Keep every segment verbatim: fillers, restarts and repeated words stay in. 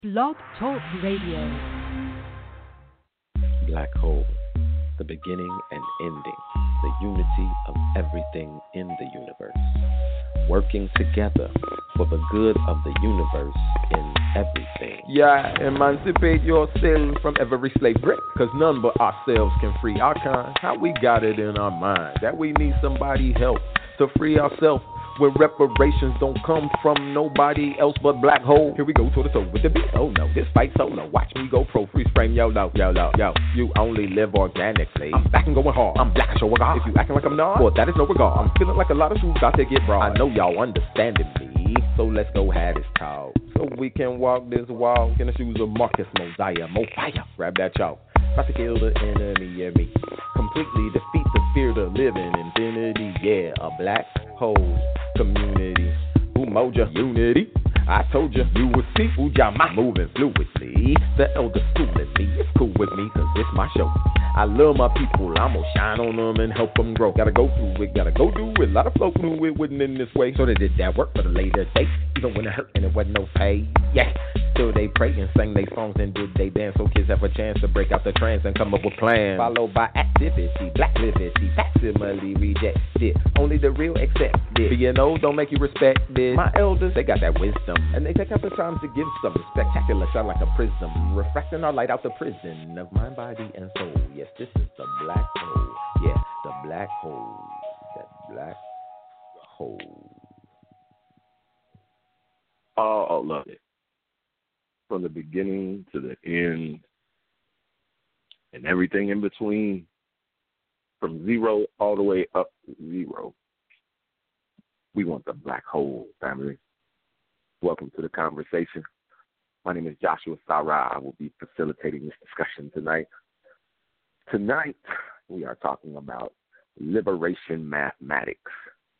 Blog Talk Radio. Black hole, the beginning and ending, the unity of everything in the universe, working together for the good of the universe in everything. Yeah, emancipate yourself from every slave grip, cause none but ourselves can free our kind. How we got it in our mind that we need somebody help to free ourselves, when reparations don't come from nobody else but black hole. Here we go toe to toe with the beat. Oh no, this fight solo. Watch me go pro freeze frame. Yo, yo, yo, yo, yo. You only live organically. I'm back and going hard. I'm black and show regard. If you acting like I'm not, well, that is no regard. I'm feeling like a lot of shoes got to get broad. I know y'all understanding me, so let's go have this talk, so we can walk this walk in the shoes of Marcus Mosiah. Mo fire. Grab that chalk. About to kill the enemy, yeah, me. Completely defeat the fear to live in infinity, yeah. A black hole community. Umoja unity. I told you, you would see Ujamaa moving fluidly. The elder schooling me, it's cool with me, cause it's my show. I love my people, I'm gonna shine on them and help them grow. Gotta go through it, gotta go do it. A lot of folks knew it wasn't in this way, so they did that work for the later date. Even when it hurt and it wasn't no pay, yeah. Still they pray and sang they songs and did they dance, so kids have a chance to break out the trance and come up with plans. Followed by activity, black liberty, facsimile rejected. Only the real accept it. Being old don't make you respect it. My elders, they got that wisdom, and they take out the time to give some spectacular shine like a prism, refracting our light out the prison of mind, body, and soul. Yes, this is the black hole. Yeah, the black hole. That black hole. All love it. From the beginning to the end and everything in between, from zero all the way up to zero. We want the black hole, family. Welcome to the conversation. My name is Joshua Sarah. I will be facilitating this discussion tonight. Tonight, we are talking about liberation mathematics.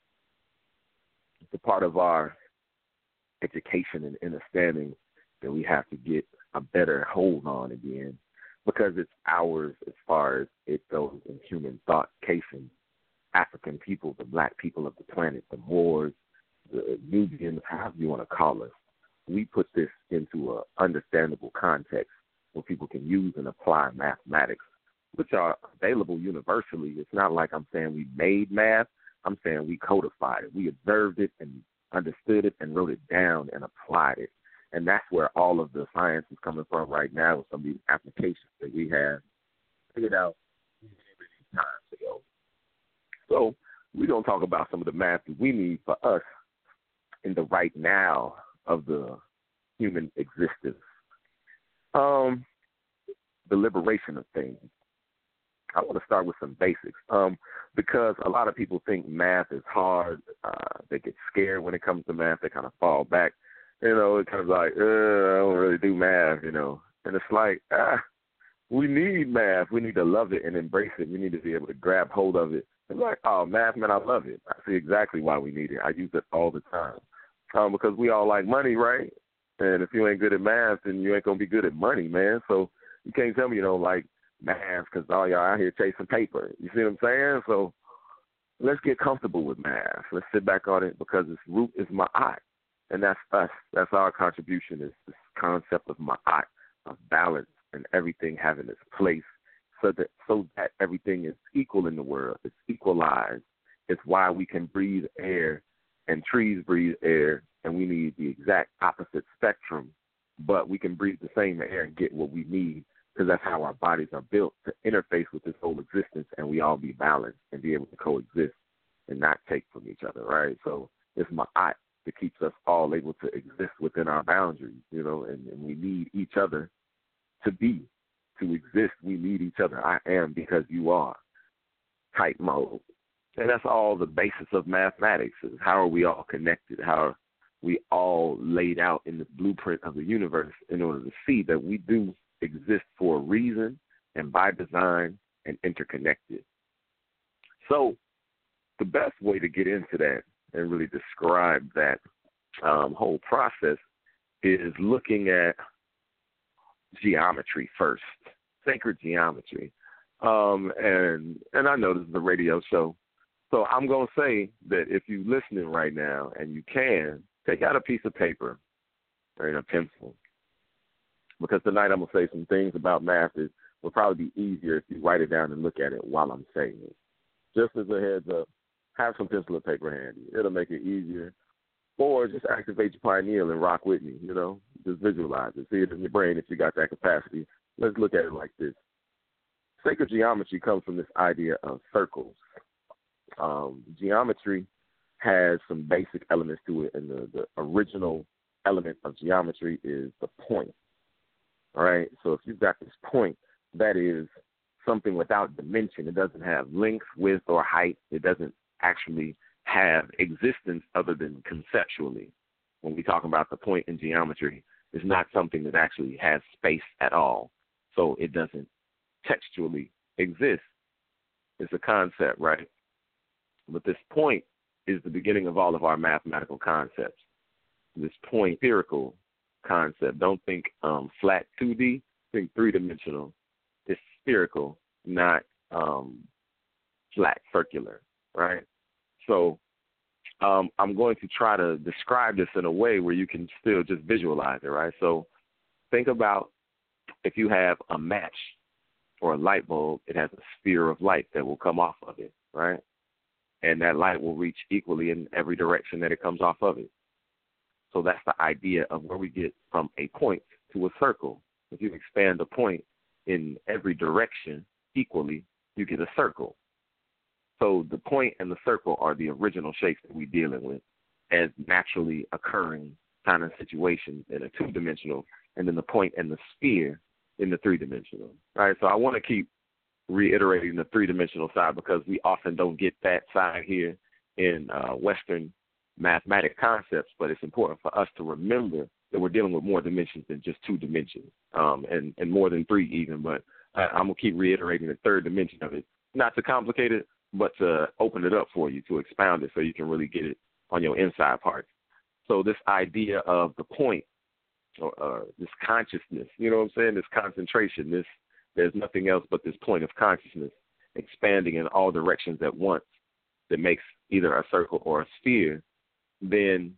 It's a part of our education and understanding that we have to get a better hold on again, because it's ours as far as it goes in human thought casing. African people, the black people of the planet, the Moors, the Nubians, however you want to call us, we put this into an understandable context where people can use and apply mathematics, which are available universally. It's not like I'm saying we made math. I'm saying we codified it. We observed it and understood it and wrote it down and applied it. And that's where all of the science is coming from right now, with some of these applications that we have figured out times ago. So we're going to talk about some of the math that we need for us in the right now of the human existence. Um, the liberation of things. I want to start with some basics, um, because a lot of people think math is hard. Uh, they get scared when it comes to math. They kind of fall back. You know, it kind of like, uh, I don't really do math, you know. And it's like, ah, we need math. We need to love it and embrace it. We need to be able to grab hold of it. It's like, oh, math, man, I love it. I see exactly why we need it. I use it all the time, um, because we all like money, right? And if you ain't good at math, then you ain't going to be good at money, man. So you can't tell me you don't like math because all y'all out here chasing paper. You see what I'm saying? So let's get comfortable with math. Let's sit back on it, because its root is ma'at. And that's us. That's our contribution, is this concept of ma'at, of balance and everything having its place, so that so that everything is equal in the world. It's equalized. It's why we can breathe air and trees breathe air, and we need the exact opposite spectrum, but we can breathe the same air and get what we need, because that's how our bodies are built, to interface with this whole existence, and we all be balanced and be able to coexist and not take from each other, right? So it's ma'at that keeps us all able to exist within our boundaries, you know, and, and we need each other to be, to exist. We need each other. I am because you are type mode. And that's all the basis of mathematics, is how are we all connected, how are we all laid out in the blueprint of the universe in order to see that we do exist for a reason and by design and interconnected. So the best way to get into that and really describe that um, whole process is looking at geometry first, sacred geometry. Um, and and I know this is a radio show, so I'm going to say that if you're listening right now and you can, take out a piece of paper and a pencil because tonight I'm going to say some things about math that will probably be easier if you write it down and look at it while I'm saying it. Just as a heads up, have some pencil and paper handy. It'll make it easier. Or just activate your pineal and rock with me, you know. Just visualize it. See it in your brain if you got that capacity. Let's look at it like this. Sacred geometry comes from this idea of circles. Um, geometry has some basic elements to it, and the, the original element of geometry is the point. All right? So if you've got this point, that is something without dimension. It doesn't have length, width, or height. It doesn't actually have existence other than conceptually. When we talk about the point in geometry, it's not something that actually has space at all. So it doesn't textually exist. It's a concept, right? But this point is the beginning of all of our mathematical concepts. This point, spherical concept. Don't think um, flat two D, think three-dimensional. It's spherical, not um, flat circular, right? So um, I'm going to try to describe this in a way where you can still just visualize it, right? So think about if you have a match or a light bulb, it has a sphere of light that will come off of it, right? And that light will reach equally in every direction that it comes off of it. So that's the idea of where we get from a point to a circle. If you expand a point in every direction equally, you get a circle. So the point and the circle are the original shapes that we're dealing with as naturally occurring kind of situations in a two-dimensional, and then the point and the sphere in the three-dimensional. All right, so I want to keep reiterating the three-dimensional side because we often don't get that side here in uh, Western mathematic concepts, but it's important for us to remember that we're dealing with more dimensions than just two dimensions, um, and, and more than three even, but I, I'm going to keep reiterating the third dimension of it. Not to complicate it, but to open it up for you, to expound it so you can really get it on your inside parts. So this idea of the point, or uh, this consciousness, you know what I'm saying, this concentration, this there's nothing else but this point of consciousness expanding in all directions at once that makes either a circle or a sphere, then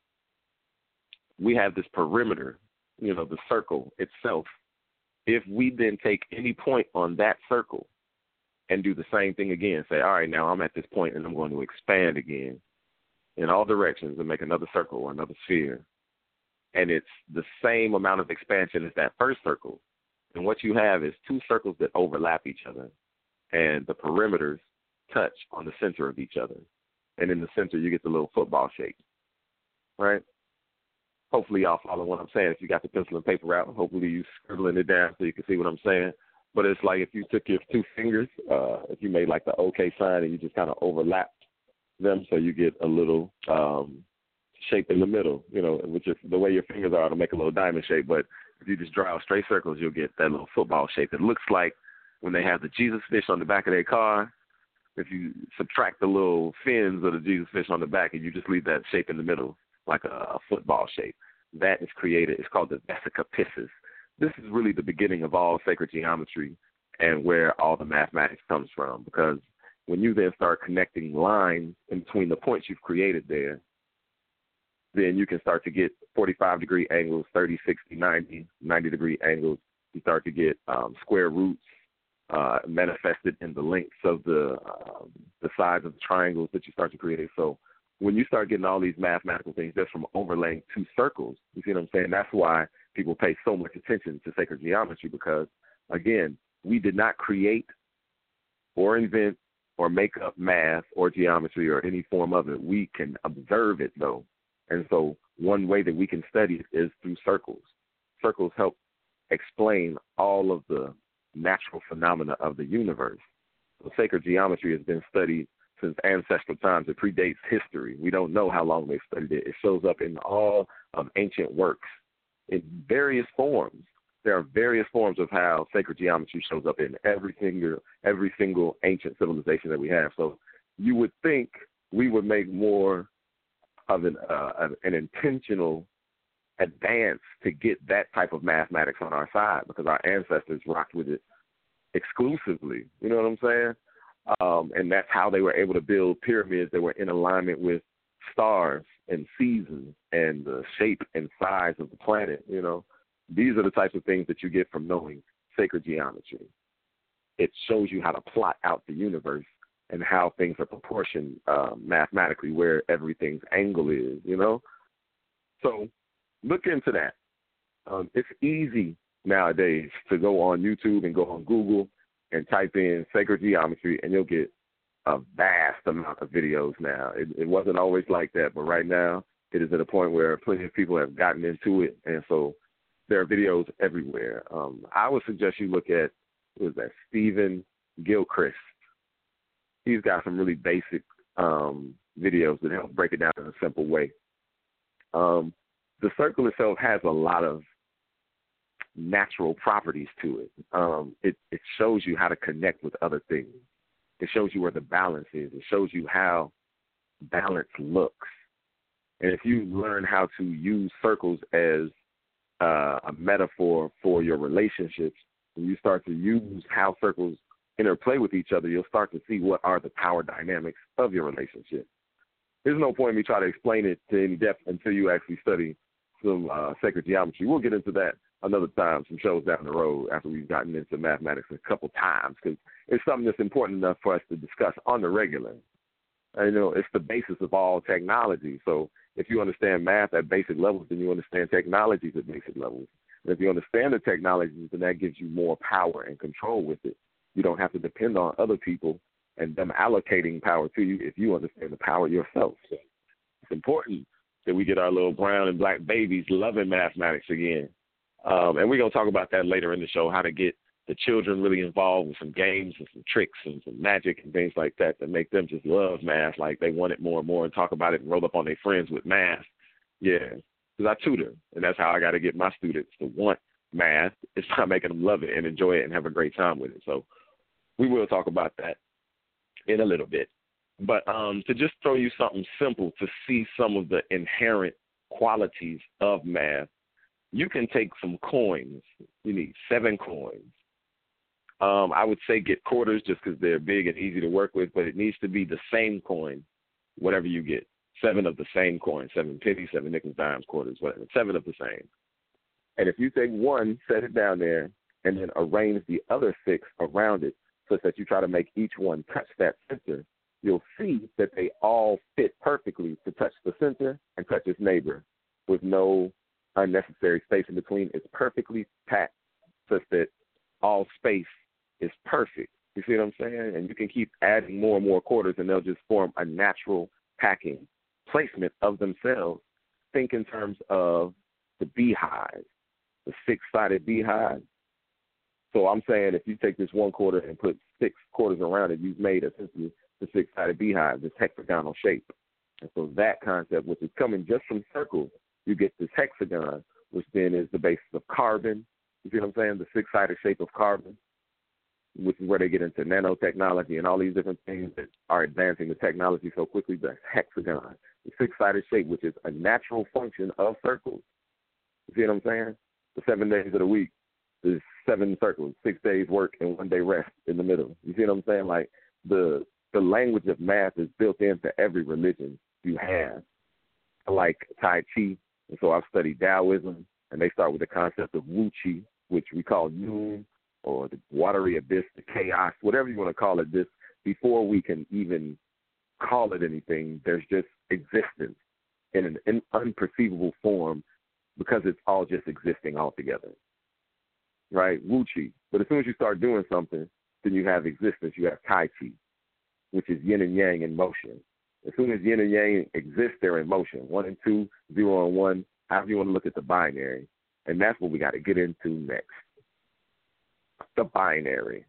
we have this perimeter, you know, the circle itself. If we then take any point on that circle and do the same thing again, say, all right, now I'm at this point and I'm going to expand again in all directions and make another circle or another sphere, and it's the same amount of expansion as that first circle, and what you have is two circles that overlap each other, and the perimeters touch on the center of each other. And in the center, you get the little football shape, right? Hopefully y'all follow what I'm saying. If you got the pencil and paper out, hopefully you scribbling it down so you can see what I'm saying. But it's like if you took your two fingers, uh, if you made like the OK sign and you just kind of overlapped them so you get a little um, shape in the middle, you know, which is the way your fingers are to make a little diamond shape. But if you just draw straight circles, you'll get that little football shape. It looks like when they have the Jesus fish on the back of their car, if you subtract the little fins of the Jesus fish on the back and you just leave that shape in the middle, like a, a football shape, that is created. It's called the Vesica Piscis. This is really the beginning of all sacred geometry and where all the mathematics comes from, because when you then start connecting lines in between the points you've created there, then you can start to get forty-five degree angles, thirty, sixty, ninety, ninety degree angles. You start to get um, square roots uh, manifested in the lengths of the uh, the sides of the triangles that you start to create. So when you start getting all these mathematical things just from overlaying two circles, you see what I'm saying? That's why people pay so much attention to sacred geometry, because, again, we did not create or invent or make up math or geometry or any form of it. We can observe it, though. And so one way that we can study it is through circles. Circles help explain all of the natural phenomena of the universe. So sacred geometry has been studied since ancestral times. It predates history. We don't know how long they've studied it. It shows up in all of ancient works in various forms. There are various forms of how sacred geometry shows up in every single, every single ancient civilization that we have. So you would think we would make more of an, uh, an intentional advance to get that type of mathematics on our side, because our ancestors rocked with it exclusively. You know what I'm saying? Um, and that's how they were able to build pyramids that were in alignment with stars and seasons and the shape and size of the planet, you know. These are the types of things that you get from knowing sacred geometry. It shows you how to plot out the universe and how things are proportioned uh, mathematically, where everything's angle is, you know? So look into that. Um, it's easy nowadays to go on YouTube and go on Google and type in sacred geometry, and you'll get a vast amount of videos now. It, it wasn't always like that, but right now it is at a point where plenty of people have gotten into it, and so there are videos everywhere. Um, I would suggest you look at, what is that, Stephen Gilchrist. He's got some really basic um, videos that help break it down in a simple way. Um, the circle itself has a lot of natural properties to it. Um, it. It shows you how to connect with other things. It shows you where the balance is. It shows you how balance looks. And if you learn how to use circles as uh, a metaphor for your relationships, when you start to use how circles interplay with each other, you'll start to see what are the power dynamics of your relationship. There's no point in me trying to explain it to any depth until you actually study some uh, sacred geometry. We'll get into that another time, some shows down the road after we've gotten into mathematics a couple times, because it's something that's important enough for us to discuss on the regular. And, you know, it's the basis of all technology. So if you understand math at basic levels, then you understand technologies at basic levels. And if you understand the technologies, then that gives you more power and control with it. You don't have to depend on other people and them allocating power to you if you understand the power yourself. So it's important that we get our little brown and black babies loving mathematics again. Um, and we're going to talk about that later in the show, how to get the children really involved with some games and some tricks and some magic and things like that that make them just love math, like they want it more and more and talk about it and roll up on their friends with math. Yeah, because I tutor, and that's how I got to get my students to want math. It's by making them love it and enjoy it and have a great time with it. So we will talk about that in a little bit. But um, to just throw you something simple to see some of the inherent qualities of math, you can take some coins. You need seven coins. Um, I would say get quarters just because they're big and easy to work with, but it needs to be the same coin, whatever you get. Seven of the same coin, seven pennies, seven nickels, dimes, quarters, whatever, seven of the same. And if you take one, set it down there, and then arrange the other six around it such that you try to make each one touch that center, you'll see that they all fit perfectly to touch the center and touch its neighbor with no unnecessary space in between. It's perfectly packed such that all space is perfect. You see what I'm saying? And you can keep adding more and more quarters, and they'll just form a natural packing placement of themselves. Think in terms of the beehive, the six-sided beehive. So I'm saying if you take this one quarter and put six quarters around it, you've made essentially the six-sided beehive, this hexagonal shape. And so that concept, which is coming just from circles, you get this hexagon, which then is the basis of carbon. You see what I'm saying? The six-sided shape of carbon, which is where they get into nanotechnology and all these different things that are advancing the technology so quickly. The hexagon, the six-sided shape, which is a natural function of circles. You see what I'm saying? The seven days of the week, there's seven circles, six days work and one day rest in the middle. You see what I'm saying? Like the the language of math is built into every religion you have. Like Tai Chi, and so I've studied Taoism, and they start with the concept of Wu Chi, which we call noon, or the watery abyss, the chaos, whatever you want to call it. This before we can even call it anything, there's just existence in an in unperceivable form because it's all just existing altogether, right? Wu Chi. But as soon as you start doing something, then you have existence. You have Tai Chi, which is yin and yang in motion. As soon as yin and yang exist, they're in motion. One and two, zero and one, however you want to look at the binary. And that's what we got to get into next. The binary.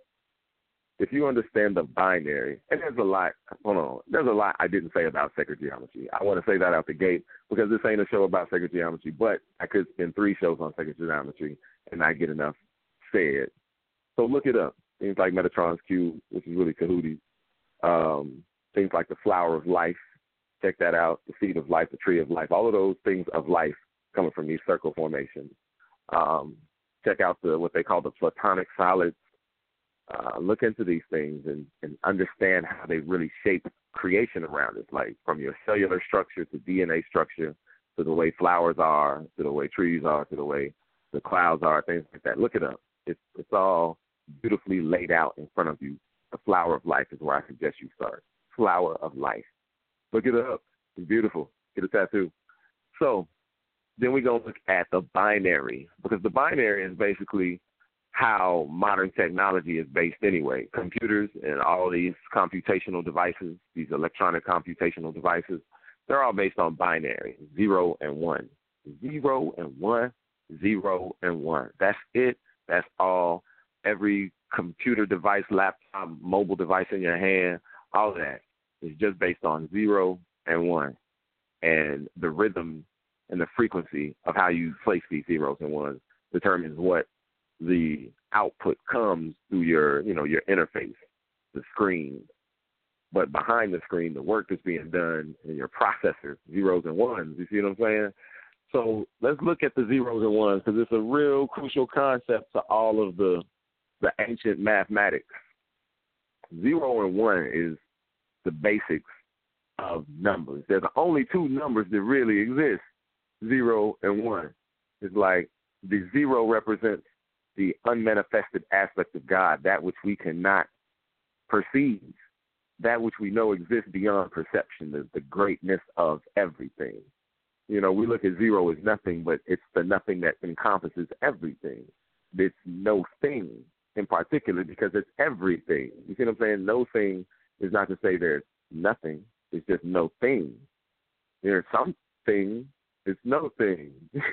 If you understand the binary, and there's a lot, hold on, there's a lot I didn't say about sacred geometry. I want to say that out the gate because this ain't a show about sacred geometry, but I could spend three shows on sacred geometry and not get enough said. So look it up. Things like Metatron's cube, which is really Kahooties. Um, things like the flower of life. Check that out. The seed of life, the tree of life. All of those things of life coming from these circle formations. Um, check out the what they call the platonic solids. Uh, look into these things and, and understand how they really shape creation around us, like from your cellular structure to D N A structure to the way flowers are, to the way trees are, to the way the clouds are, things like that. Look it up. It's it's all beautifully laid out in front of you. The flower of life is where I suggest you start. Flower of life. Look it up. It's beautiful. Get a tattoo. So then we're going to look at the binary, because the binary is basically how modern technology is based anyway. Computers and all these computational devices, these electronic computational devices, they're all based on binary, zero and one. Zero and one, zero and one. That's it. That's all. Every computer device, laptop, mobile device in your hand, all of that is just based on zero and one. And the rhythm and the frequency of how you place these zeros and ones determines what the output comes through your, you know, your interface, the screen. But behind the screen, the work that's being done in your processor, zeros and ones. You see what I'm saying? So let's look at the zeros and ones, because it's a real crucial concept to all of the the ancient mathematics. Zero and one is the basics of numbers. There's only two numbers that really exist, zero and one. It's like the zero represents the unmanifested aspect of God, that which we cannot perceive, that which we know exists beyond perception, the, the greatness of everything. You know, we look at zero as nothing, but it's the nothing that encompasses everything. It's no thing in particular, because it's everything. You see what I'm saying? No thing is not to say there's nothing. It's just no thing. There's something. It's no thing.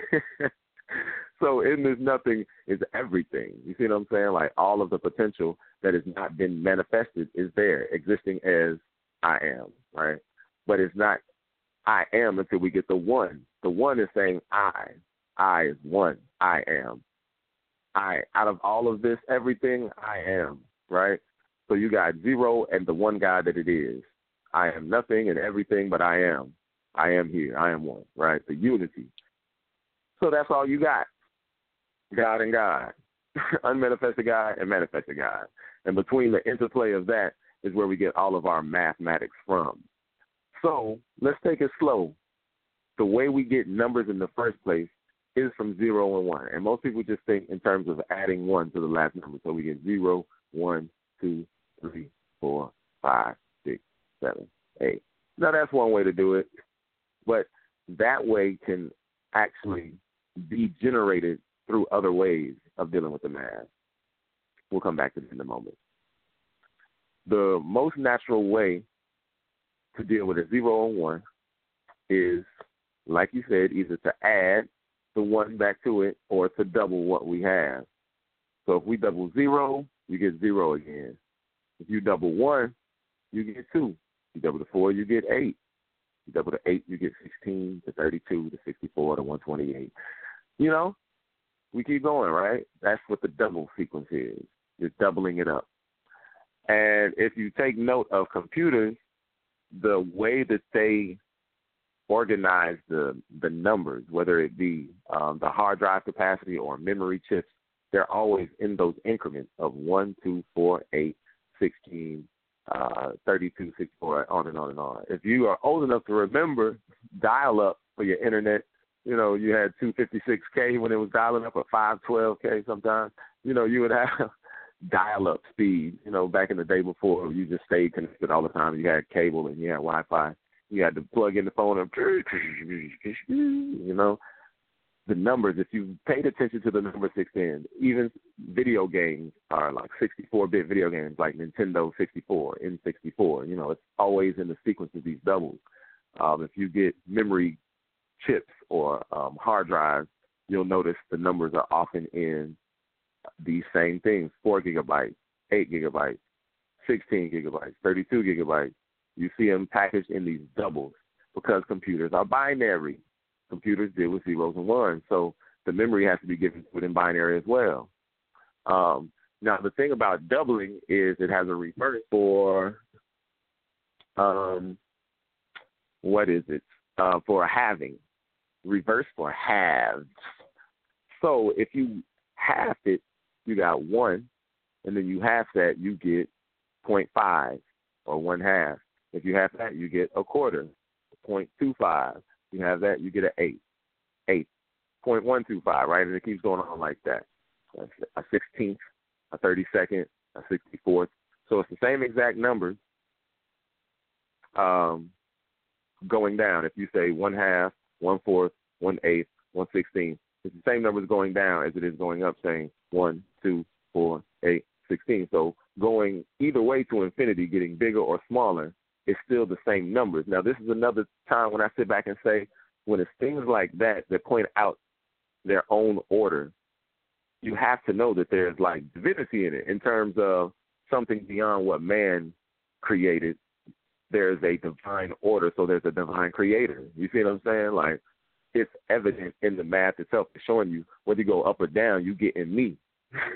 So in this nothing is everything. You see what I'm saying? Like all of the potential that has not been manifested is there, existing as I am, right? But it's not I am until we get the one. The one is saying I. I is one. I am. I, out of all of this, everything, I am, right? So you got zero and the one God that it is. I am nothing and everything, but I am. I am here. I am one, right? The unity. So that's all you got. God and God. Unmanifested God and manifested God. And between the interplay of that is where we get all of our mathematics from. So let's take it slow. The way we get numbers in the first place is from zero and one. And most people just think in terms of adding one to the last number. So we get zero, one, two, three, four, five, six, seven, eight. Now that's one way to do it. But that way can actually be generated through other ways of dealing with the math. We'll come back to this in a moment. The most natural way to deal with a zero and one is, like you said, either to add the one back to it or to double what we have. So if we double zero, you get zero again. If you double one, you get two. You double the four, you get eight. You double the eight, you get sixteen, to thirty-two, to sixty-four, to one twenty-eight. You know, we keep going, right? That's what the double sequence is. You're doubling it up. And if you take note of computers, the way that they organize the the numbers, whether it be um, the hard drive capacity or memory chips, they're always in those increments of one, two, four, eight, sixteen, uh, thirty-two, sixty-four, on and on and on. If you are old enough to remember dial-up for your internet, you know, you had two fifty-six K when it was dialing up, or five twelve K sometimes. You know, you would have dial-up speed, you know, back in the day before you just stayed connected all the time. You had cable and you had Wi-Fi. You had to plug in the phone and, you know, the numbers. If you paid attention to the number sixteen, even video games are like sixty-four bit video games, like Nintendo sixty-four, N sixty-four. You know, it's always in the sequence of these doubles. Um, if you get memory chips or um, hard drives, you'll notice the numbers are often in these same things: four gigabytes, eight gigabytes, sixteen gigabytes, thirty-two gigabytes. You see them packaged in these doubles because computers are binary. Computers deal with zeros and ones, so the memory has to be given to it in binary as well. Um, now, the thing about doubling is it has a reverse for, um, what is it, uh, for a halving. Reverse for halves. So if you half it, you got one, and then you half that, you get zero point five or one half. If you have that, you get a quarter, zero point two five. You have that, you get an eighth. Eighth. point one two five, right? And it keeps going on like that. A sixteenth, a thirty-second, a sixty-fourth. So it's the same exact numbers um, going down. If you say one half, one fourth, one eighth, one sixteenth, it's the same numbers going down as it is going up, saying one, two, four, eight, sixteen. So going either way to infinity, getting bigger or smaller, is still the same numbers. Now, this is another time when I sit back and say, when it's things like that that point out their own order, you have to know that there's like divinity in it in terms of something beyond what man created. There's a divine order, so there's a divine creator. You see what I'm saying? Like, it's evident in the math itself. It's showing you whether you go up or down, you get in me.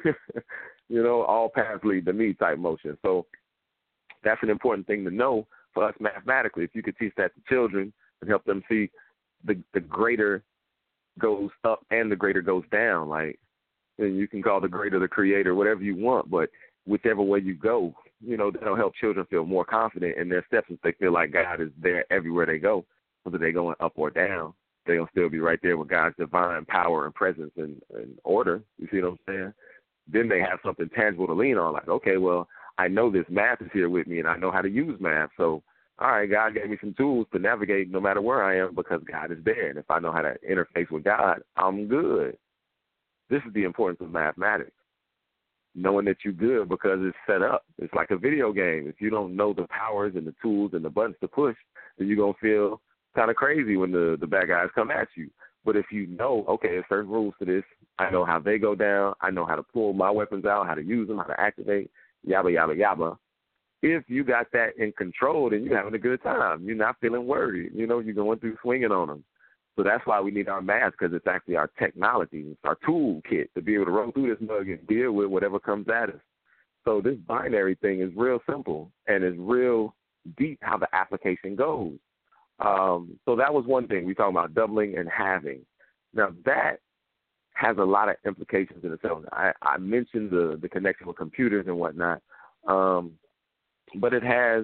You know, all paths lead to me type motion. So that's an important thing to know for us mathematically. If you could teach that to children and help them see the the greater goes up and the greater goes down, like, and you can call the greater the creator, whatever you want, but whichever way you go, you know, that'll help children feel more confident in their steps if they feel like God is there everywhere they go, whether they're going up or down. They'll still be right there with God's divine power and presence and, and order. You see what I'm saying? Then they have something tangible to lean on, like, okay, well, I know this math is here with me and I know how to use math, so all right, God gave me some tools to navigate no matter where I am because God is there. And if I know how to interface with God, I'm good. This is the importance of mathematics, knowing that you're good because it's set up. It's like a video game. If you don't know the powers and the tools and the buttons to push, then you're going to feel kind of crazy when the, the bad guys come at you. But if you know, okay, there's certain rules to this, I know how they go down, I know how to pull my weapons out, how to use them, how to activate, yabba, yabba, yabba. If you got that in control, then you're having a good time. You're not feeling worried. You know, you're going through swinging on them. So that's why we need our math, because it's actually our technology. It's our toolkit to be able to run through this mug and deal with whatever comes at us. So this binary thing is real simple and is real deep how the application goes. Um, so that was one thing. We talking about doubling and halving. Now, that has a lot of implications in itself. I, I mentioned the, the connection with computers and whatnot. Um, But it has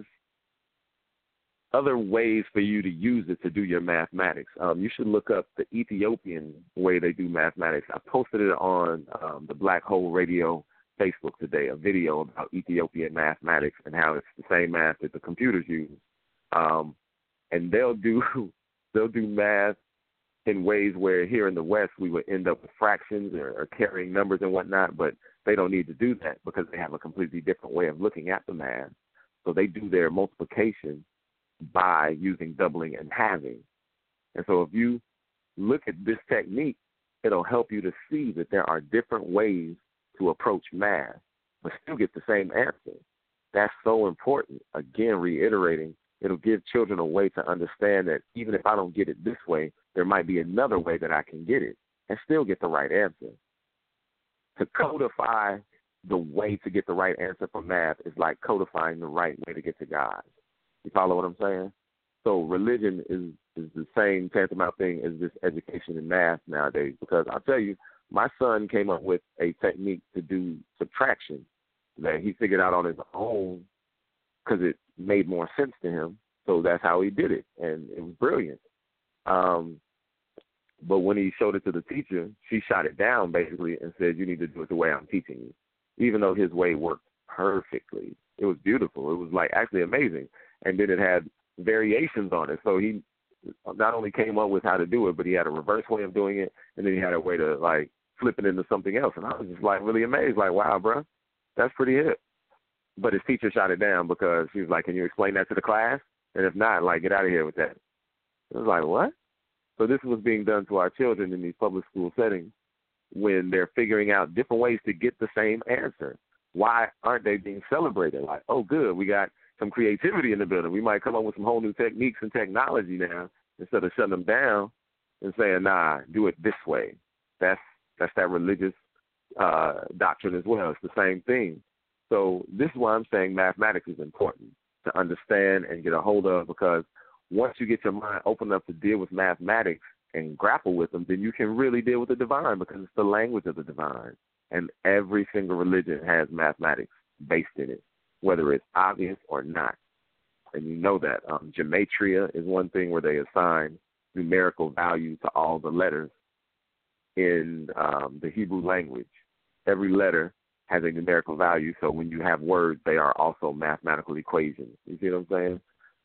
other ways for you to use it to do your mathematics. Um, you should look up the Ethiopian way they do mathematics. I posted it on um, the Black Hole Radio Facebook today, a video about Ethiopian mathematics and how it's the same math that the computers use. Um, and they'll do they'll do math in ways where here in the West we would end up with fractions or, or carrying numbers and whatnot, but they don't need to do that because they have a completely different way of looking at the math. So they do their multiplication by using doubling and halving. And so if you look at this technique, it'll help you to see that there are different ways to approach math, but still get the same answer. That's so important. Again, reiterating, it'll give children a way to understand that even if I don't get it this way, there might be another way that I can get it and still get the right answer. To codify the way to get the right answer for math is like codifying the right way to get to God. You follow what I'm saying? So religion is, is the same tantamount thing as this education in math nowadays, because I'll tell you, my son came up with a technique to do subtraction that he figured out on his own because it made more sense to him. So that's how he did it, and it was brilliant. Um, but when he showed it to the teacher, she shot it down basically and said, you need to do it the way I'm teaching you, even though his way worked perfectly. It was beautiful. It was like actually amazing. And then it had variations on it. So he not only came up with how to do it, but he had a reverse way of doing it, and then he had a way to like flip it into something else. And I was just like really amazed, like, wow, bro, that's pretty hip. But his teacher shot it down because she was like, can you explain that to the class? And if not, like, get out of here with that. It was like, what? So this was being done to our children in these public school settings when they're figuring out different ways to get the same answer. Why aren't they being celebrated? Like, oh, good, we got some creativity in the building. We might come up with some whole new techniques and technology now instead of shutting them down and saying, nah, do it this way. That's that's that religious uh, doctrine as well. It's the same thing. So this is why I'm saying mathematics is important to understand and get a hold of, because once you get your mind open enough to deal with mathematics and grapple with them, then you can really deal with the divine, because it's the language of the divine. And every single religion has mathematics based in it, whether it's obvious or not. And you know that. Um, gematria is one thing where they assign numerical value to all the letters. in um, the Hebrew language. Every letter has a numerical value, so when you have words, they are also mathematical equations. You see what I'm saying?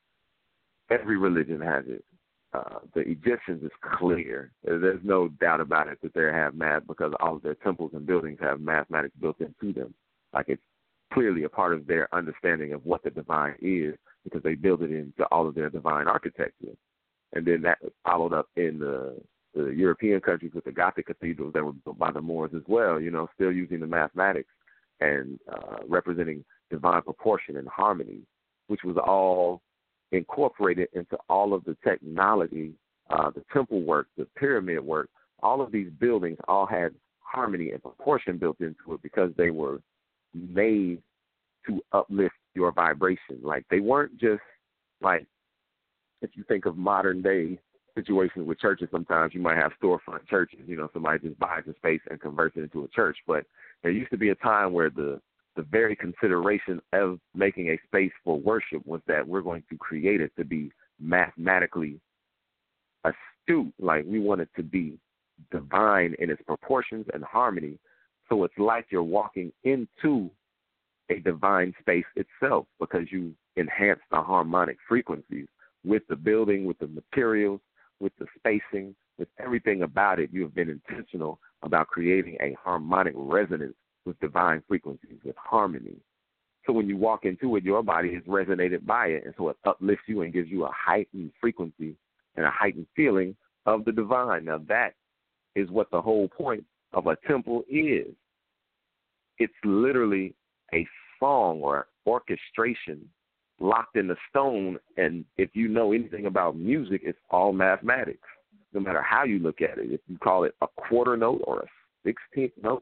Every religion has it. Uh, the Egyptians is clear. There's no doubt about it that they have math because all of their temples and buildings have mathematics built into them. Like it's clearly a part of their understanding of what the divine is because they build it into all of their divine architecture. And then that was followed up in the, the European countries with the Gothic cathedrals that were built by the Moors as well, you know, still using the mathematics and uh, representing divine proportion and harmony, which was all incorporated into all of the technology, uh, the temple work, the pyramid work. All of these buildings all had harmony and proportion built into it because they were made to uplift your vibration. Like they weren't just like, if you think of modern day situations with churches, sometimes you might have storefront churches, you know, somebody just buys a space and converts it into a church. But there used to be a time where the the very consideration of making a space for worship was that we're going to create it to be mathematically astute. Like we want it to be divine in its proportions and harmony. So it's like you're walking into a divine space itself because you enhance the harmonic frequencies with the building, with the materials, with the spacing, with everything about it. You have been intentional about creating a harmonic resonance with divine frequencies, with harmony. So when you walk into it, your body is resonated by it, and so it uplifts you and gives you a heightened frequency and a heightened feeling of the divine. Now that is what the whole point of a temple is. It's literally a song or orchestration locked in the stone, and if you know anything about music, it's all mathematics, no matter how you look at it. If you call it a quarter note or a sixteenth note,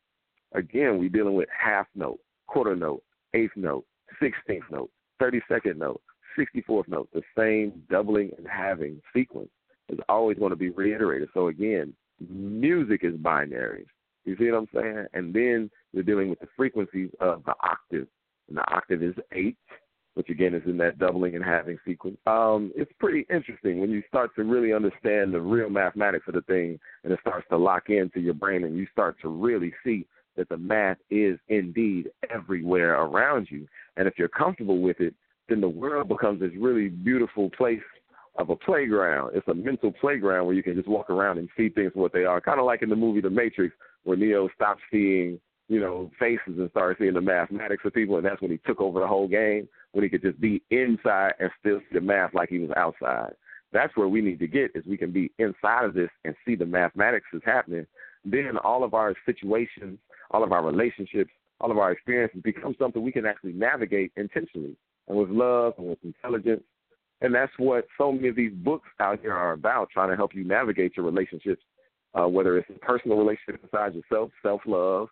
again, we're dealing with half note, quarter note, eighth note, sixteenth note, thirty-second note, sixty-fourth note. The same doubling and halving sequence is always going to be reiterated. So again, music is binary. You see what I'm saying? And then we're dealing with the frequencies of the octave. And the octave is eight, which again is in that doubling and halving sequence. Um, it's pretty interesting when you start to really understand the real mathematics of the thing, and it starts to lock into your brain, and you start to really see that the math is indeed everywhere around you. And if you're comfortable with it, then the world becomes this really beautiful place of a playground. It's a mental playground where you can just walk around and see things for what they are, kind of like in the movie The Matrix, where Neo stopped seeing, you know, faces and started seeing the mathematics of people, and that's when he took over the whole game, when he could just be inside and still see the math like he was outside. That's where we need to get, is we can be inside of this and see the mathematics is happening. Then all of our situations, all of our relationships, all of our experiences become something we can actually navigate intentionally and with love and with intelligence. And that's what so many of these books out here are about, trying to help you navigate your relationships, uh, whether it's a personal relationship inside yourself, self-love,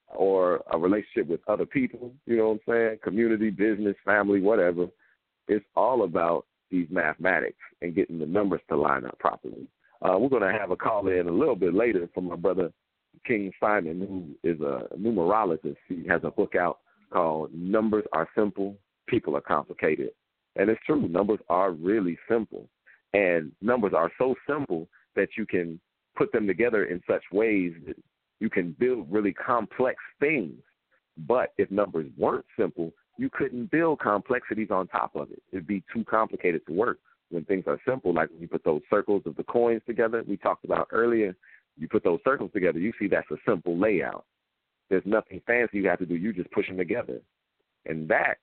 or a relationship with other people, you know what I'm saying, community, business, family, whatever. It's all about these mathematics and getting the numbers to line up properly. Uh, we're going to have a call in a little bit later from my brother King Simon, who is a numerologist. He has a book out called Numbers Are Simple, People Are Complicated. And it's true, numbers are really simple. And numbers are so simple that you can put them together in such ways that you can build really complex things. But if numbers weren't simple, you couldn't build complexities on top of it. It'd be too complicated to work. When things are simple, like when you put those circles of the coins together, we talked about earlier, you put those circles together, you see that's a simple layout. There's nothing fancy you have to do. You just push them together. And that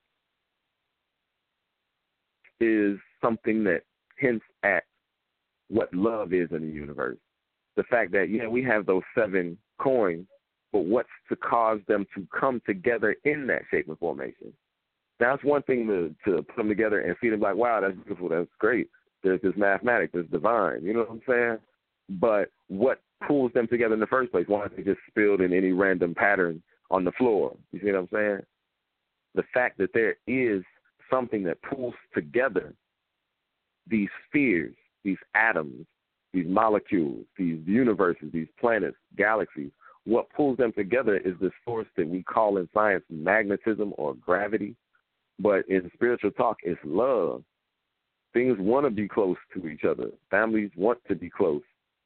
is something that hints at what love is in the universe. The fact that, yeah, we have those seven coins, but what's to cause them to come together in that shape and formation? Now, it's one thing to, to put them together and see them like, wow, that's beautiful, that's great. There's this mathematics, there's divine, you know what I'm saying? But what pulls them together in the first place? Why aren't they just spilled in any random pattern on the floor? You see what I'm saying? The fact that there is something that pulls together these spheres, these atoms, these molecules, these universes, these planets, galaxies, what pulls them together is this force that we call in science magnetism or gravity. But in spiritual talk, it's love. Things want to be close to each other. Families want to be close.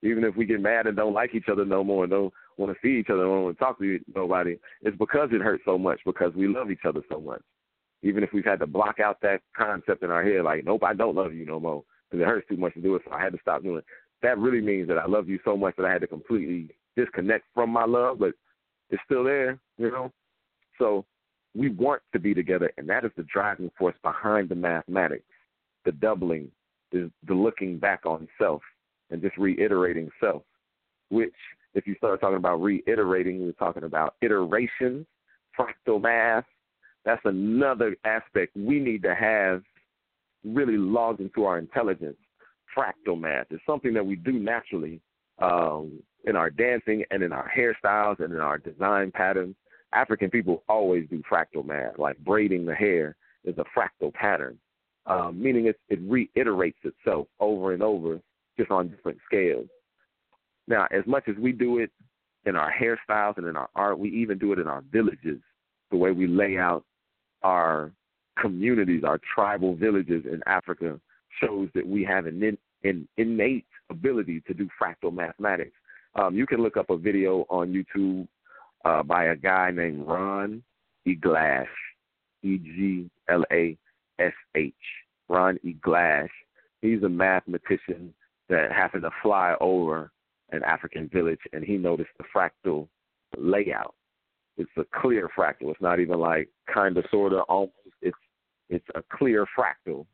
Even if we get mad and don't like each other no more and don't want to see each other, don't want to talk to nobody, it's because it hurts so much, because we love each other so much. Even if we've had to block out that concept in our head, like, nope, I don't love you no more because it hurts too much to do it, so I had to stop doing it. That really means that I love you so much that I had to completely disconnect from my love, but it's still there, you know? So we want to be together, and that is the driving force behind the mathematics. The doubling is the looking back on self and just reiterating self, which if you start talking about reiterating, we're talking about iterations, fractal math. That's another aspect we need to have really logged into our intelligence. Fractal math is something that we do naturally um, in our dancing and in our hairstyles and in our design patterns. African people always do fractal math, like braiding the hair is a fractal pattern, um, meaning it, it reiterates itself over and over, just on different scales. Now, as much as we do it in our hairstyles and in our art, we even do it in our villages, the way we lay out our communities, our tribal villages in Africa, shows that we have an, in, an innate ability to do fractal mathematics. Um, you can look up a video on YouTube uh, by a guy named Ron Eglash, E G L A S H, Ron Eglash. He's a mathematician that happened to fly over an African village, and he noticed the fractal layout. It's a clear fractal. It's not even like kind of, sort of, almost. It's it's a clear fractal.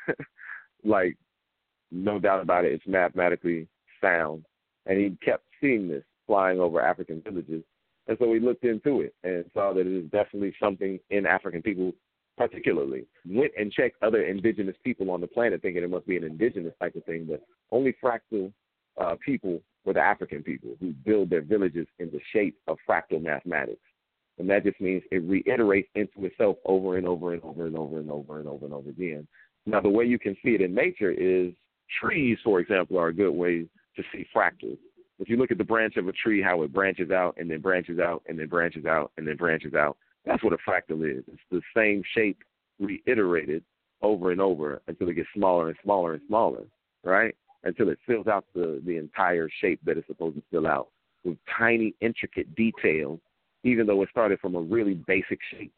Like, no doubt about it, it's mathematically sound. And he kept seeing this flying over African villages. And so we looked into it and saw that it is definitely something in African people particularly. Went and checked other indigenous people on the planet thinking it must be an indigenous type of thing, but only fractal uh, people were the African people who build their villages in the shape of fractal mathematics. And that just means it reiterates into itself over and over and over and over and over and over and over again. Now, the way you can see it in nature is trees, for example, are a good way to see fractals. If you look at the branch of a tree, how it branches out and then branches out and then branches out and then branches out, that's what a fractal is. It's the same shape reiterated over and over until it gets smaller and smaller and smaller, right? Until it fills out the, the entire shape that it's supposed to fill out with tiny, intricate details, even though it started from a really basic shape.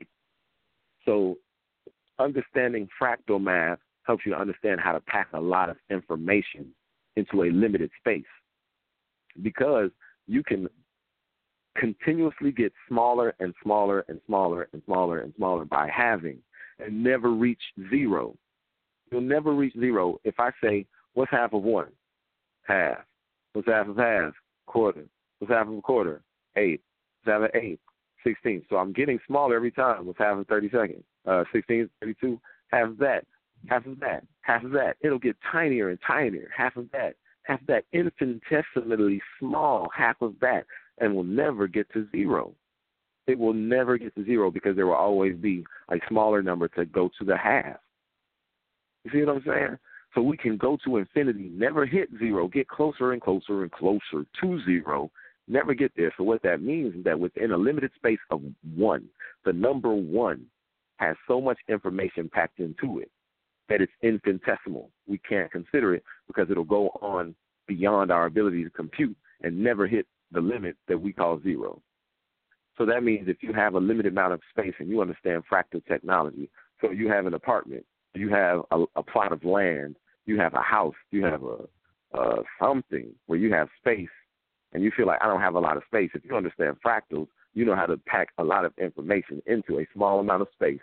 So understanding fractal math helps you to understand how to pack a lot of information into a limited space, because you can continuously get smaller and smaller and smaller and smaller and smaller by halving and never reach zero. You'll never reach zero. If I say, what's half of one? Half. What's half of half? Quarter. What's half of a quarter? Eight. What's half of eight? Sixteen. So I'm getting smaller every time. What's half of thirty seconds? Uh, sixteen, thirty-two. Half of that. Half of that. Half of that. It'll get tinier and tinier. Half of that. Half of that. Infinitesimally small. Half of that. And will never get to zero. It will never get to zero because there will always be a smaller number to go to the half. You see what I'm saying? So we can go to infinity, never hit zero, get closer and closer and closer to zero, never get there. So what that means is that within a limited space of one, the number one has so much information packed into it that it's infinitesimal. We can't consider it because it'll go on beyond our ability to compute and never hit the limit that we call zero. So that means if you have a limited amount of space and you understand fractal technology, so you have an apartment, you have a, a plot of land, you have a house, you have a, a something where you have space, and you feel like I don't have a lot of space. If you understand fractals, you know how to pack a lot of information into a small amount of space.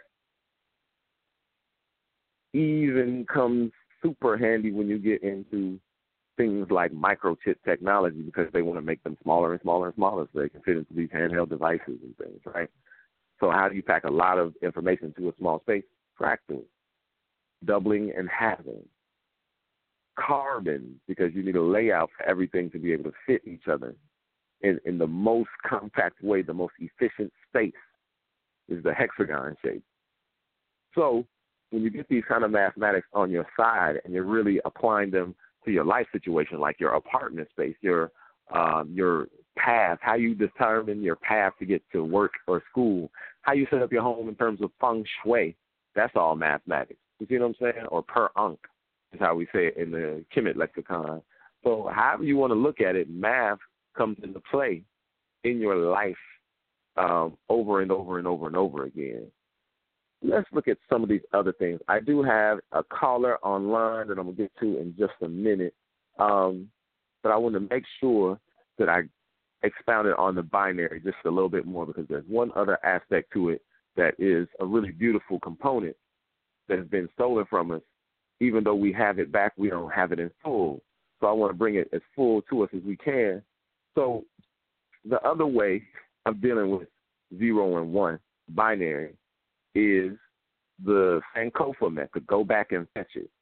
Even comes super handy when you get into things like microchip technology because they want to make them smaller and smaller and smaller so they can fit into these handheld devices and things, right? So how do you pack a lot of information into a small space? Fractals, doubling and halving. Carbon, because you need a layout for everything to be able to fit each other in, in the most compact way, the most efficient space is the hexagon shape. So when you get these kind of mathematics on your side and you're really applying them to your life situation, like your apartment space, your um, your path, how you determine your path to get to work or school, how you set up your home in terms of feng shui, that's all mathematics. You see what I'm saying? Or per Ankh is how we say it in the Kemet lexicon. So however you want to look at it, math comes into play in your life um, over and over and over and over again. Let's look at some of these other things. I do have a caller online that I'm going to get to in just a minute, um, but I want to make sure that I expounded on the binary just a little bit more, because there's one other aspect to it that is a really beautiful component that has been stolen from us. Even though we have it back, we don't have it in full. So I want to bring it as full to us as we can. So the other way of dealing with zero and one, binary, is the Sankofa method, go back and fetch it.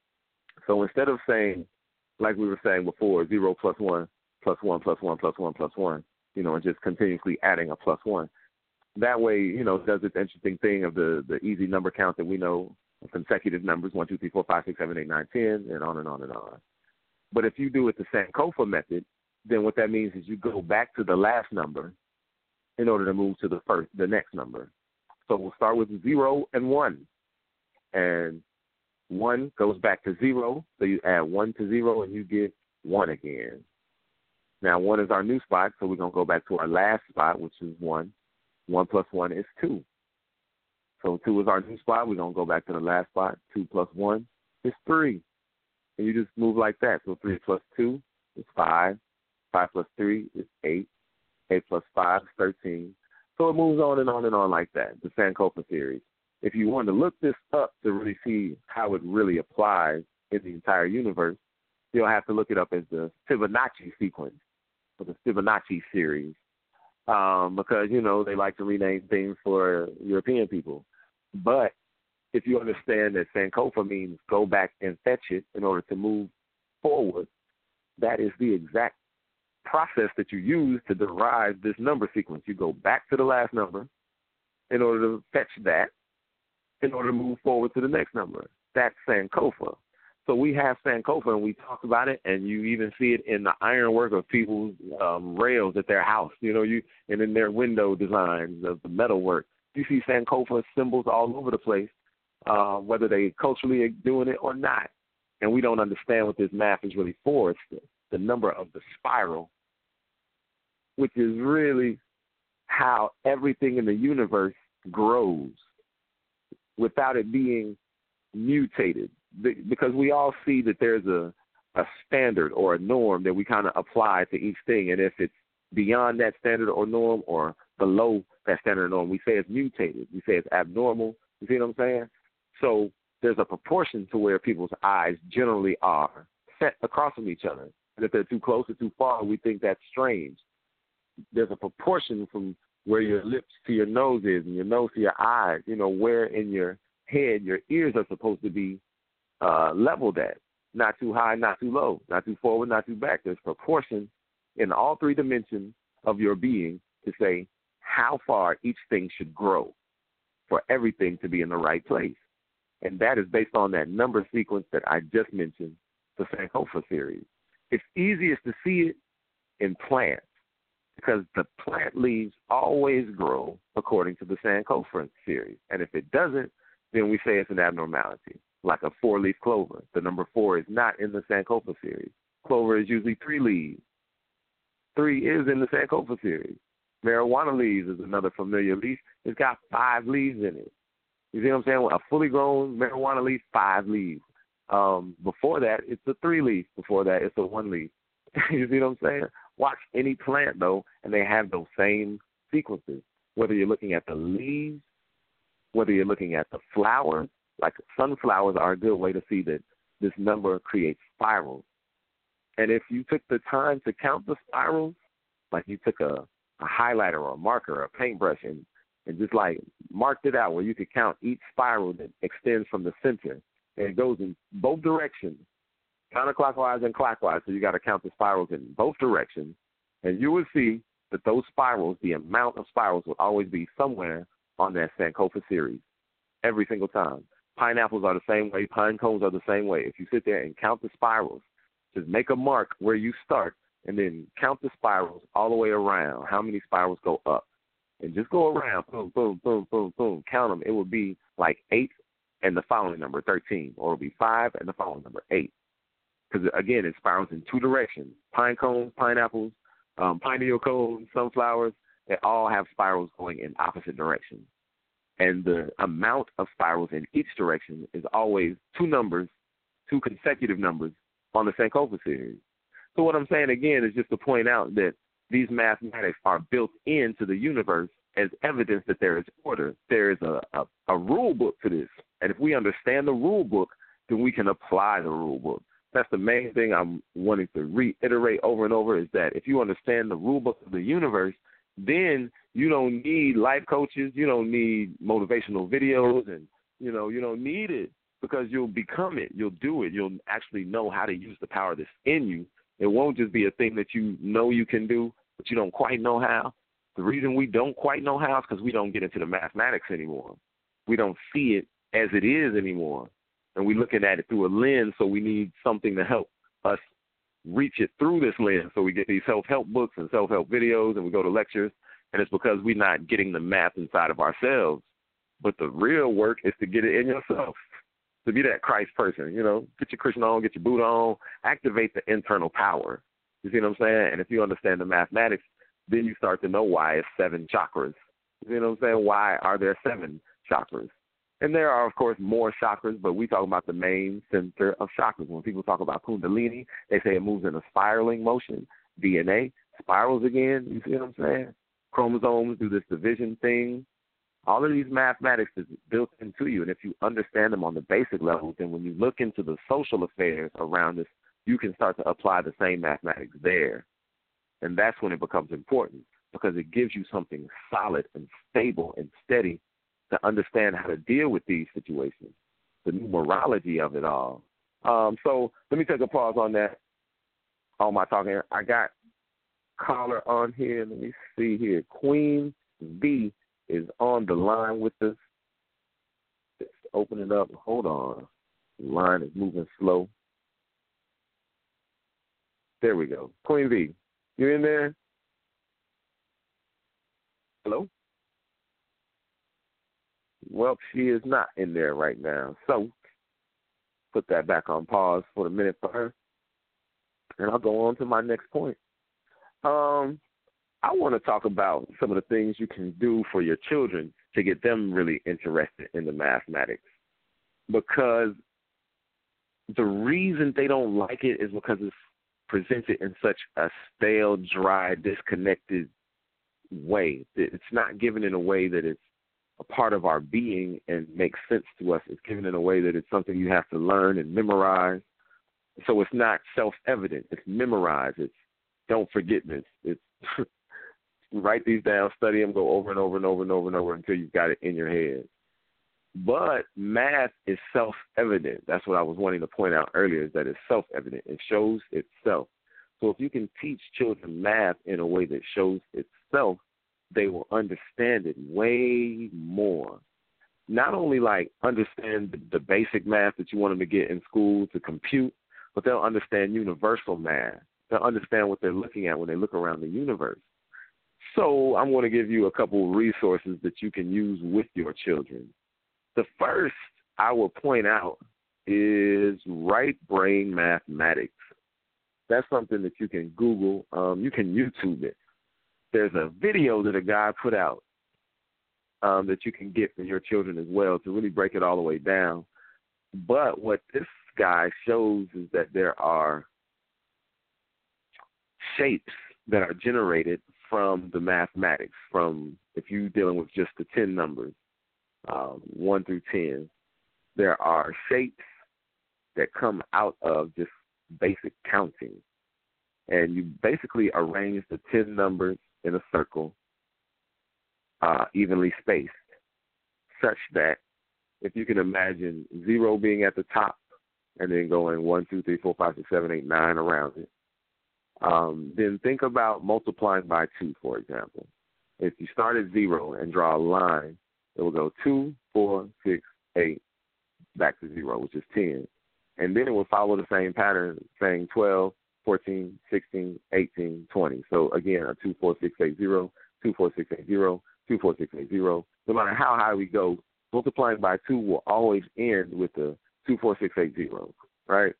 So instead of saying, like we were saying before, zero plus one, plus one, plus one, plus one, plus one, you know, and just continuously adding a plus one. That way, you know, it does this interesting thing of the, the easy number count that we know, consecutive numbers, one, two, three, four, five, six, seven, eight, nine, ten, and on and on and on. But if you do it the Sankofa method, then what that means is you go back to the last number in order to move to the first, the next number. So we'll start with zero and one. And one goes back to zero, so you add one to zero and you get one again. Now one is our new spot, so we're going to go back to our last spot, which is one. One plus one is two. So two is our new spot. We're going to go back to the last spot. Two plus one is three. And you just move like that. So three plus two is five. Five plus three is eight. Eight plus five is thirteen. So it moves on and on and on like that, the Sankofa series. If you want to look this up to really see how it really applies in the entire universe, you'll have to look it up as the Fibonacci sequence, or the Fibonacci series, um, because, you know, they like to rename things for European people. But if you understand that Sankofa means go back and fetch it in order to move forward, that is the exact process that you use to derive this number sequence. You go back to the last number in order to fetch that in order to move forward to the next number. That's Sankofa. So we have Sankofa, and we talk about it, and you even see it in the ironwork of people's um, rails at their house, you know, you and in their window designs of the metalwork. You see Sankofa symbols all over the place, uh, whether they culturally are doing it or not. And we don't understand what this math is really for. It's the, the number of the spiral, which is really how everything in the universe grows without it being mutated. Because we all see that there's a, a standard or a norm that we kind of apply to each thing. And if it's beyond that standard or norm or below that standard or norm, we say it's mutated. We say it's abnormal. You see what I'm saying? So there's a proportion to where people's eyes generally are set across from each other. And if they're too close or too far, we think that's strange. There's a proportion from where your lips to your nose is and your nose to your eyes, you know, where in your head your ears are supposed to be uh, leveled at. Not too high, not too low, not too forward, not too back. There's proportion in all three dimensions of your being to say how far each thing should grow for everything to be in the right place. And that is based on that number sequence that I just mentioned, the Sankofa series. It's easiest to see it in plants because the plant leaves always grow according to the Sankofa series. And if it doesn't, then we say it's an abnormality, like a four-leaf clover. The number four is not in the Sankofa series. Clover is usually three leaves. Three is in the Sankofa series. Marijuana leaves is another familiar leaf. It's got five leaves in it. You see what I'm saying? A fully grown marijuana leaf, five leaves. Um, before that, it's a three leaf. Before that, it's a one leaf. You see what I'm saying? Watch any plant, though, and they have those same sequences. Whether you're looking at the leaves, whether you're looking at the flowers, like sunflowers are a good way to see that this number creates spirals. And if you took the time to count the spirals, like you took a, a highlighter or a marker or a paintbrush and, and just like marked it out where you could count each spiral that extends from the center, and it goes in both directions, counterclockwise and clockwise, so you got to count the spirals in both directions, and you will see that those spirals, the amount of spirals will always be somewhere on that Sankofa series every single time. Pineapples are the same way. Pine cones are the same way. If you sit there and count the spirals, just make a mark where you start and then count the spirals all the way around, how many spirals go up. And just go around, boom, boom, boom, boom, boom, count them. It will be like eight and the following number, thirteen, or it will be five and the following number, eight. because, again, it spirals in two directions. Pine cones, pineapples, um, pineal cones, sunflowers, they all have spirals going in opposite directions. And the amount of spirals in each direction is always two numbers, two consecutive numbers on the Sankofa series. So what I'm saying, again, is just to point out that these mathematics are built into the universe as evidence that there is order. There is a, a, a rule book to this. And if we understand the rule book, then we can apply the rule book. That's the main thing I'm wanting to reiterate over and over, is that if you understand the rule book of the universe, then you don't need life coaches, you don't need motivational videos, and, you know, you don't need it, because you'll become it. You'll do it. You'll actually know how to use the power that's in you. It won't just be a thing that you know you can do, but you don't quite know how. The reason we don't quite know how is because we don't get into the mathematics anymore. We don't see it as it is anymore. And we're looking at it through a lens, so we need something to help us reach it through this lens. So we get these self-help books and self-help videos, and we go to lectures, and it's because we're not getting the math inside of ourselves. But the real work is to get it in yourself, to be that Christ person. You know, get your Christian on, get your Buddha on, activate the internal power. You see what I'm saying? And if you understand the mathematics, then you start to know why it's seven chakras. You see what I'm saying? Why are there seven chakras? And there are, of course, more chakras, but we talk about the main center of chakras. When people talk about Kundalini, they say it moves in a spiraling motion. D N A spirals again. You see what I'm saying? Chromosomes do this division thing. All of these mathematics is built into you, and if you understand them on the basic level, then when you look into the social affairs around this, you can start to apply the same mathematics there. And that's when it becomes important, because it gives you something solid and stable and steady to understand how to deal with these situations, the numerology of it all. Um, so let me take a pause on that, on my talking. I got caller on here. Let me see here. Queen V is on the line with us. Just open it up. Hold on. The line is moving slow. There we go. Queen V, you in there? Hello? Well, she is not in there right now. So put that back on pause for a minute for her, and I'll go on to my next point. Um, I want to talk about some of the things you can do for your children to get them really interested in the mathematics, because the reason they don't like it is because it's presented in such a stale, dry, disconnected way. It's not given in a way that it's a part of our being and makes sense to us. It's given in a way that it's something you have to learn and memorize. So it's not self-evident. It's memorized. It's don't forget this. It's write these down, study them, go over and over and over and over and over until you've got it in your head. But math is self-evident. That's what I was wanting to point out earlier, is that it's self-evident. It shows itself. So if you can teach children math in a way that shows itself, they will understand it way more. Not only like understand the, the basic math that you want them to get in school to compute, but they'll understand universal math. They'll understand what they're looking at when they look around the universe. So I'm going to give you a couple of resources that you can use with your children. The first I will point out is Right Brain Mathematics. That's something that you can Google. Um, you can YouTube it. There's a video that a guy put out um, that you can get for your children as well to really break it all the way down. But what this guy shows is that there are shapes that are generated from the mathematics, from if you're dealing with just the ten numbers, um, one through ten, there are shapes that come out of just basic counting. And you basically arrange the ten numbers in a circle, uh, evenly spaced, such that if you can imagine zero being at the top and then going one, two, three, four, five, six, seven, eight, nine around it, um, then think about multiplying by two, for example. If you start at zero and draw a line, it will go two, four, six, eight, back to zero, which is ten. And then it will follow the same pattern, saying twelve, fourteen, sixteen, eighteen, twenty. So, again, a two, four, six, eight, zero, two, four, six, eight, zero, two, four, six, eight, zero. No matter how high we go, multiplying by two will always end with the two, four, six, eight, zero, right?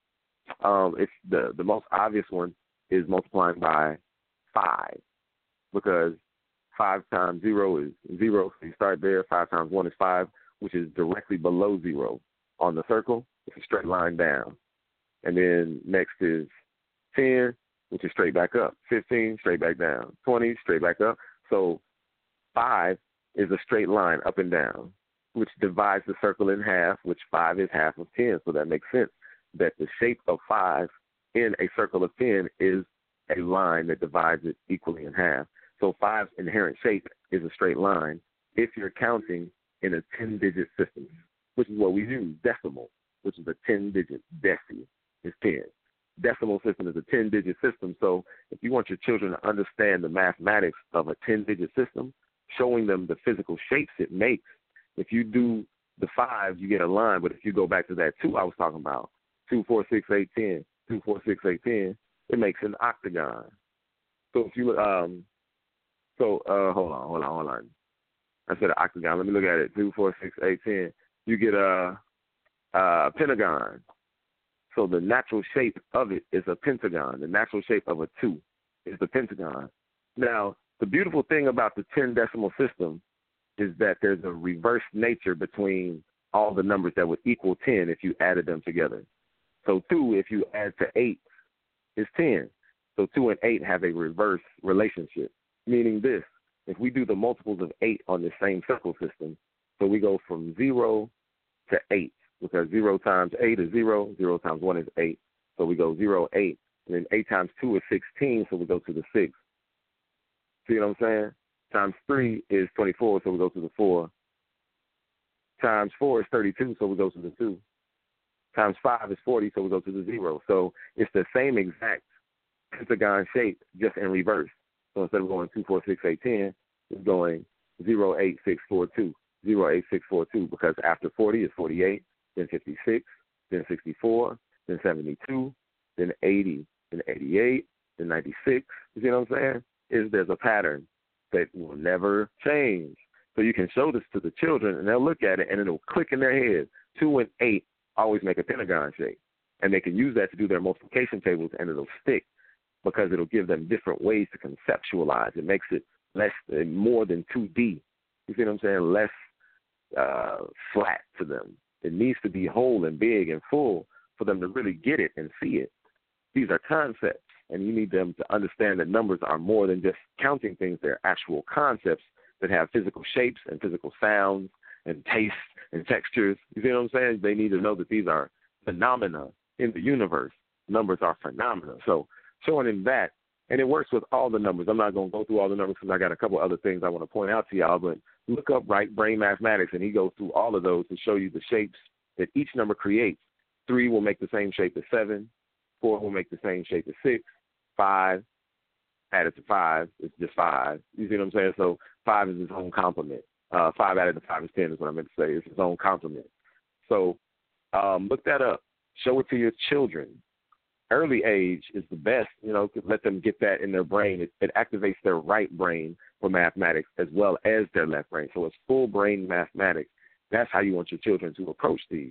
Um, it's the, the most obvious one is multiplying by five, because five times zero is zero. So you start there. Five times one is five, which is directly below zero on the circle. It's a straight line down. And then next is ten, which is straight back up. fifteen, straight back down. twenty, straight back up. So five is a straight line up and down, which divides the circle in half, which five is half of ten. So that makes sense that the shape of five in a circle of ten is a line that divides it equally in half. So five's inherent shape is a straight line if you're counting in a ten-digit system, which is what we use, decimal, which is a ten-digit. Deci is ten. Decimal system is a ten-digit system. So if you want your children to understand the mathematics of a ten-digit system, showing them the physical shapes it makes, if you do the five, you get a line. But if you go back to that two I was talking about, two, four, six, eight, ten, two, four, six, eight, ten, it makes an octagon. So if you, um, so, uh, hold on, hold on, hold on. I said an octagon. Let me look at it. two, four, six, eight, ten. You get a, a pentagon. So the natural shape of it is a pentagon. The natural shape of a two is the pentagon. Now, the beautiful thing about the ten decimal system is that there's a reverse nature between all the numbers that would equal ten if you added them together. So two, if you add to eight, is ten. So two and eight have a reverse relationship, meaning this. If we do the multiples of eight on the same circle system, so we go from zero to eight, because zero times eight is zero, zero times one is eight, so we go zero, eight, and then eight times two is sixteen, so we go to the six. See what I'm saying? Times three is twenty-four, so we go to the four. Times four is thirty-two, so we go to the two. Times five is forty, so we go to the zero. So it's the same exact pentagon shape, just in reverse. So instead of going two, four, six, eight, ten, it's going zero, eight, six, four, two, zero, eight, six, four, two, because after forty is forty-eight, then fifty-six, then sixty-four, then seventy-two, then eighty, then eighty-eight, then ninety-six. You see what I'm saying? Is there's a pattern that will never change. So you can show this to the children, and they'll look at it, and it'll click in their head. Two and eight always make a pentagon shape, and they can use that to do their multiplication tables, and it'll stick because it'll give them different ways to conceptualize. It makes it less, more than two D. You see what I'm saying? Less uh, flat to them. It needs to be whole and big and full for them to really get it and see it. These are concepts, and you need them to understand that numbers are more than just counting things. They're actual concepts that have physical shapes and physical sounds and tastes and textures. You see what I'm saying? They need to know that these are phenomena in the universe. Numbers are phenomena. So showing them that, and it works with all the numbers. I'm not going to go through all the numbers because I got a couple other things I want to point out to y'all, but look up Right Brain Mathematics, and he goes through all of those to show you the shapes that each number creates. Three will make the same shape as seven. Four will make the same shape as six. Five, added to five, is just five. You see what I'm saying? So five is its own complement. Uh, five added to five is ten is what I meant to say. It's its own complement. So um, look that up. Show it to your children. Early age is the best, you know, to let them get that in their brain. It, it activates their right brain for mathematics as well as their left brain. So it's full brain mathematics. That's how you want your children to approach these.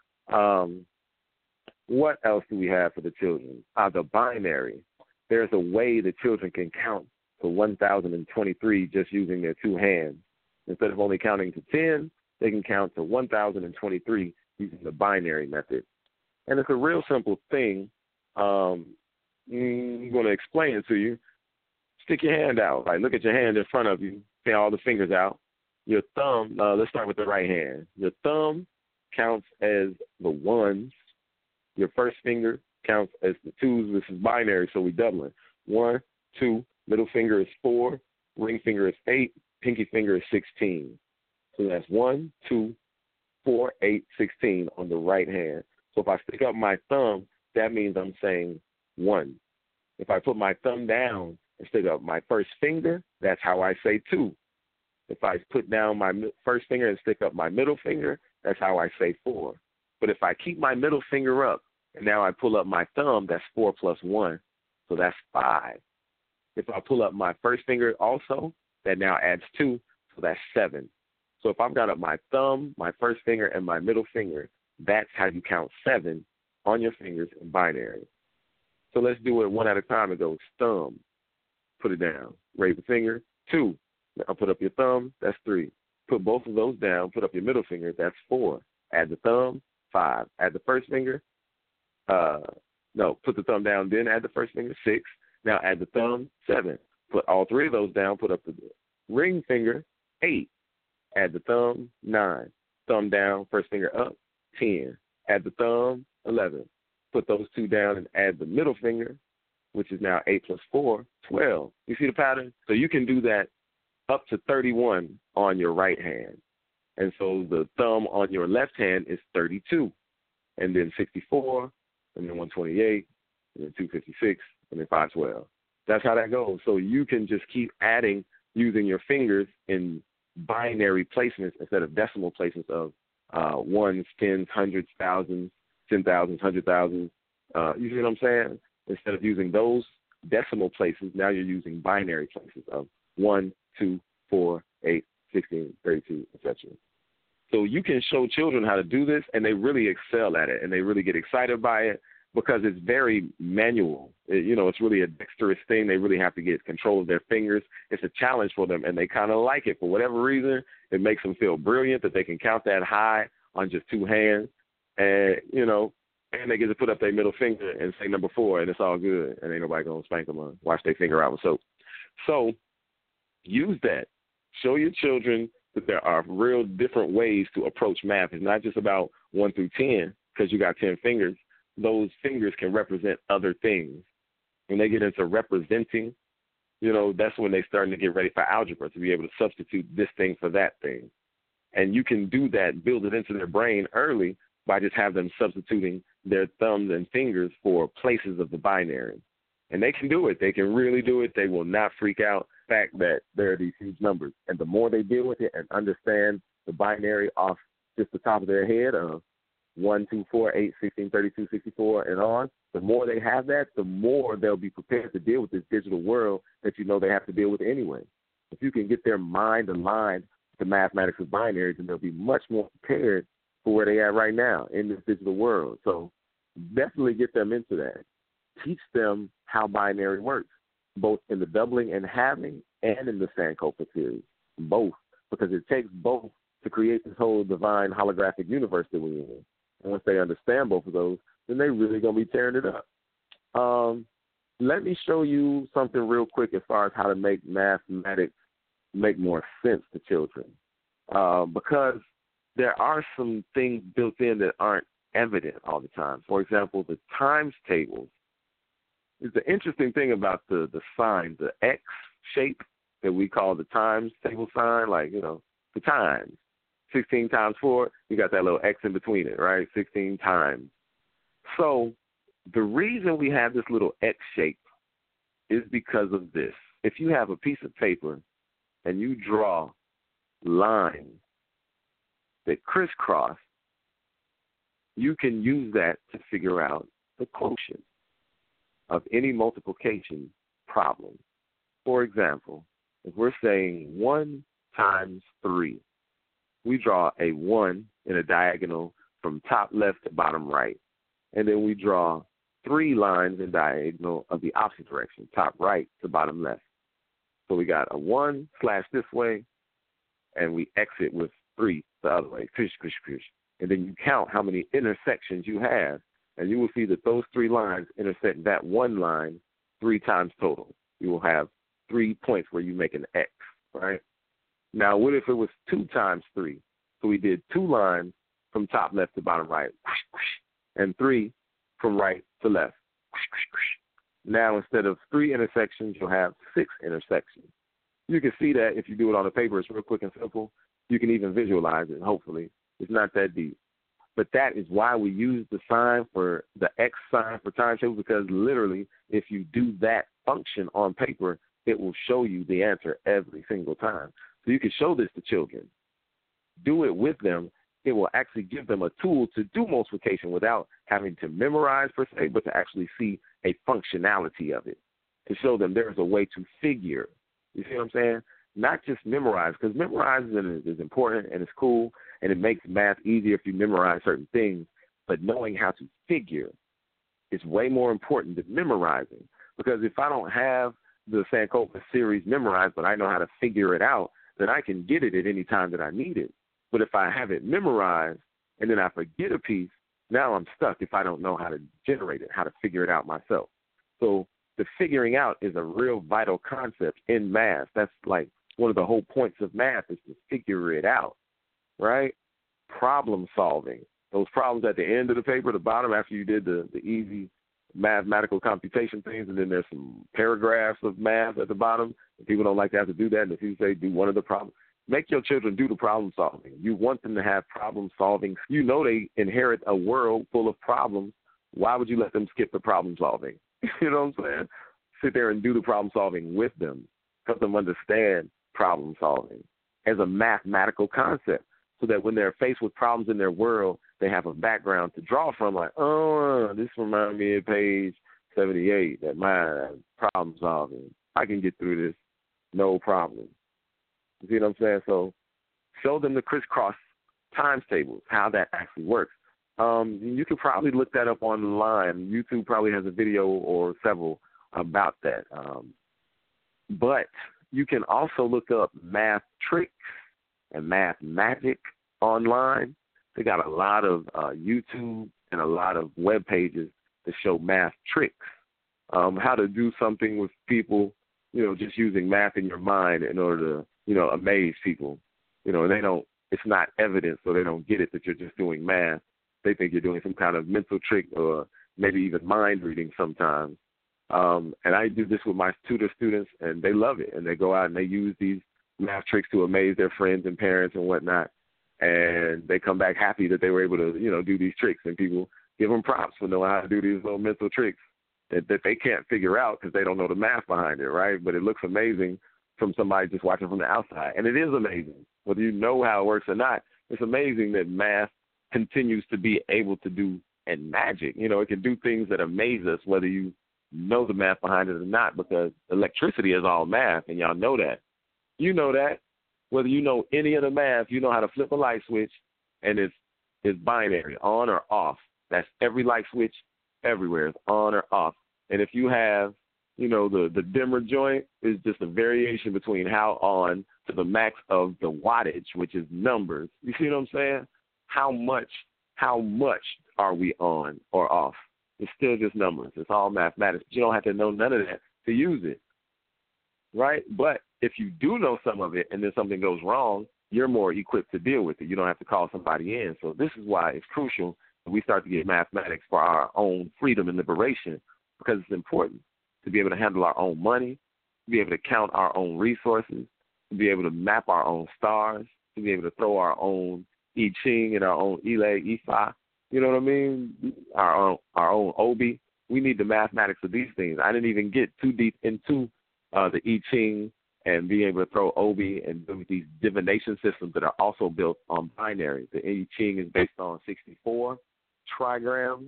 Um, what else do we have for the children? Uh, the binary. There's a way the children can count to one thousand twenty-three just using their two hands. Instead of only counting to ten, they can count to one thousand twenty-three using the binary method. And it's a real simple thing. Um, I'm going to explain it to you. Stick your hand out. Like, look at your hand in front of you. See all the fingers out. Your thumb, uh, let's start with the right hand. Your thumb counts as the ones. Your first finger counts as the twos. This is binary, so we doubling. One, two, middle finger is four, ring finger is eight, pinky finger is sixteen. So that's one, two, four, eight, sixteen on the right hand. So if I stick up my thumb, that means I'm saying one. If I put my thumb down and stick up my first finger, that's how I say two. If I put down my first finger and stick up my middle finger, that's how I say four. But if I keep my middle finger up and now I pull up my thumb, that's four plus one, so that's five. If I pull up my first finger also, that now adds two, so that's seven. So if I've got up my thumb, my first finger, and my middle finger, that's how you count seven on your fingers in binary. So let's do it one at a time and go thumb, put it down. Raise the finger, two. Now put up your thumb, that's three. Put both of those down, put up your middle finger, that's four. Add the thumb, five. Add the first finger, uh, no, put the thumb down, then add the first finger, six. Now add the thumb, seven. Put all three of those down, put up the ring finger, eight. Add the thumb, nine. Thumb down, first finger up, ten. Add the thumb, eleven. Put those two down and add the middle finger, which is now eight plus four, twelve. You see the pattern? So you can do that up to thirty-one on your right hand. And so the thumb on your left hand is thirty-two, and then sixty-four, and then one twenty-eight, and then two fifty-six, and then five twelve. That's how that goes. So you can just keep adding using your fingers in binary placements instead of decimal placements of uh, ones, tens, hundreds, thousands, ten thousands, hundred thousands. Uh, you see what I'm saying? Instead of using those decimal places, now you're using binary places of one, two, four, eight, sixteen, thirty-two, et cetera. So you can show children how to do this, and they really excel at it, and they really get excited by it because it's very manual. It, you know, it's really a dexterous thing. They really have to get control of their fingers. It's a challenge for them, and they kind of like it. For whatever reason, it makes them feel brilliant that they can count that high on just two hands. And, you know, and they get to put up their middle finger and say number four, and it's all good, and ain't nobody going to spank them or wash their finger out with soap. So use that. Show your children that there are real different ways to approach math. It's not just about one through ten because you got ten fingers. Those fingers can represent other things. When they get into representing, you know, that's when they're starting to get ready for algebra, to be able to substitute this thing for that thing. And you can do that, build it into their brain early by just have them substituting their thumbs and fingers for places of the binary. And they can do it. They can really do it. They will not freak out the fact that there are these huge numbers. And the more they deal with it and understand the binary off just the top of their head of one, two, four, eight, sixteen, thirty-two, sixty-four, and on, the more they have that, the more they'll be prepared to deal with this digital world that you know they have to deal with anyway. If you can get their mind aligned with the mathematics of binaries, then they'll be much more prepared for where they are right now in this digital world. So definitely get them into that. Teach them how binary works, both in the doubling and halving and in the Sankofa series, both, because it takes both to create this whole divine holographic universe that we're in. And once they understand both of those, then they're really going to be tearing it up. Um, let me show you something real quick as far as how to make mathematics make more sense to children, uh, because there are some things built in that aren't evident all the time. For example, the times tables. It's the interesting thing about the, the sign, the X shape that we call the times table sign, like, you know, the times. sixteen times four, you got that little X in between it, right? sixteen times. So the reason we have this little X shape is because of this. If you have a piece of paper and you draw lines that crisscross, you can use that to figure out the quotient of any multiplication problem. For example, if we're saying one times three, we draw a one in a diagonal from top left to bottom right, and then we draw three lines in diagonal of the opposite direction, top right to bottom left. So we got a one slash this way, and we exit with three the other way, and then you count how many intersections you have, and you will see that those three lines intersect that one line three times total. You will have three points where you make an X, right? Now, what if it was two times three? So we did two lines from top left to bottom right, and three from right to left. Now, instead of three intersections, you'll have six intersections. You can see that if you do it on the paper. It's real quick and simple. You can even visualize it, hopefully. It's not that deep. But that is why we use the sign for the X sign for time table, because literally if you do that function on paper, it will show you the answer every single time. So you can show this to children. Do it with them. It will actually give them a tool to do multiplication without having to memorize per se, but to actually see a functionality of it, to show them there's a way to figure. You see what I'm saying? Not just memorize, because memorizing is important and it's cool, and it makes math easier if you memorize certain things. but knowing how to figure is way more important than memorizing. Because if I don't have the Sankofa series memorized, but I know how to figure it out, then I can get it at any time that I need it. But if I have it memorized and then I forget a piece, now I'm stuck if I don't know how to generate it, how to figure it out myself. So the figuring out is a real vital concept in math. That's like one of the whole points of math is to figure it out, right? Problem solving. Those problems at the end of the paper, the bottom, after you did the, the easy mathematical computation things, and then there's some paragraphs of math at the bottom. And people don't like to have to do that. And if you say do one of the problems, make your children do the problem solving. You want them to have problem solving. You know they inherit a world full of problems. Why would you let them skip the problem solving? You know what I'm saying? Sit there and do the problem solving with them. Help them understand problem solving as a mathematical concept so that when they're faced with problems in their world, they have a background to draw from, like, oh, this reminds me of page seventy-eight, that my problem solving. I can get through this, no problem. You see what I'm saying? So show them the crisscross times tables, how that actually works. Um, you could probably look that up online. YouTube probably has a video or several about that. Um, but you can also look up math tricks and math magic online. They got a lot of uh, YouTube and a lot of web pages that show math tricks, um, how to do something with people, you know, just using math in your mind in order to, you know, amaze people. You know, and they don't, it's not evident, so they don't get it that you're just doing math. They think you're doing some kind of mental trick or maybe even mind reading sometimes. Um, and I do this with my tutor students, and they love it. And they go out and they use these math tricks to amaze their friends and parents and whatnot. And they come back happy that they were able to, you know, do these tricks. And people give them props for knowing how to do these little mental tricks that, that they can't figure out because they don't know the math behind it, right? But it looks amazing from somebody just watching from the outside. And it is amazing. Whether you know how it works or not, it's amazing that math continues to be able to do and magic. You know, it can do things that amaze us, whether you know the math behind it or not, because electricity is all math, and y'all know that. You know that. Whether you know any of the math, you know how to flip a light switch, and it's it's binary, on or off. That's every light switch everywhere. It's on or off. And if you have, you know, the, the dimmer joint is just a variation between how on to the max of the wattage, which is numbers. You see what I'm saying? How much, how much are we on or off? It's still just numbers. It's all mathematics. You don't have to know none of that to use it, right? But if you do know some of it and then something goes wrong, you're more equipped to deal with it. You don't have to call somebody in. So this is why it's crucial that we start to get mathematics for our own freedom and liberation, because it's important to be able to handle our own money, to be able to count our own resources, to be able to map our own stars, to be able to throw our own I Ching and our own Ile, Ifa. You know what I mean? Our own, our own Obi. We need the mathematics of these things. I didn't even get too deep into uh, the I Ching and being able to throw Obi and do these divination systems that are also built on binary. The I Ching is based on sixty-four trigrams,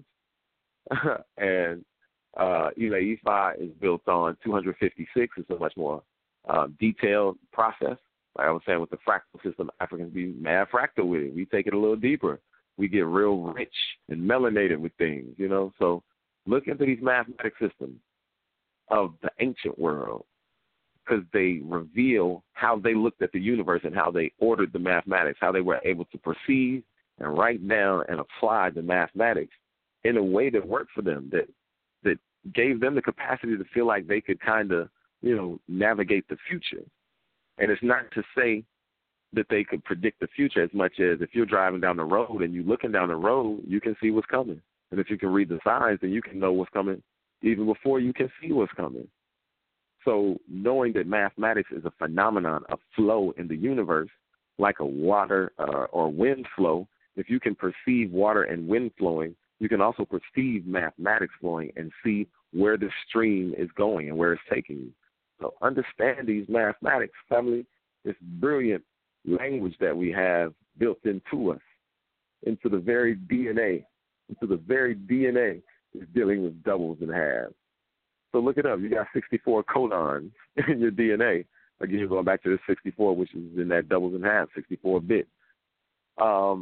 and uh, Ile Ifa is built on two hundred fifty-six. It's a much more uh, detailed process. Like I was saying with the fractal system, Africans be mad fractal with it. We take it a little deeper. We get real rich and melanated with things, you know. So look into these mathematic systems of the ancient world, because they reveal how they looked at the universe and how they ordered the mathematics, how they were able to perceive and write down and apply the mathematics in a way that worked for them, that that gave them the capacity to feel like they could kind of, you know, navigate the future. And it's not to say that they could predict the future as much as if you're driving down the road and you're looking down the road, you can see what's coming. And if you can read the signs, then you can know what's coming even before you can see what's coming. So knowing that mathematics is a phenomenon of flow in the universe, like a water uh, or wind flow, if you can perceive water and wind flowing, you can also perceive mathematics flowing and see where the stream is going and where it's taking you. So understand these mathematics, family. This brilliant language that we have built into us, into the very D N A, into the very D N A is dealing with doubles and halves. So look it up. You got sixty-four codons in your D N A. Again, you're going back to this sixty-four, which is in that doubles and halves, sixty-four bit. Um,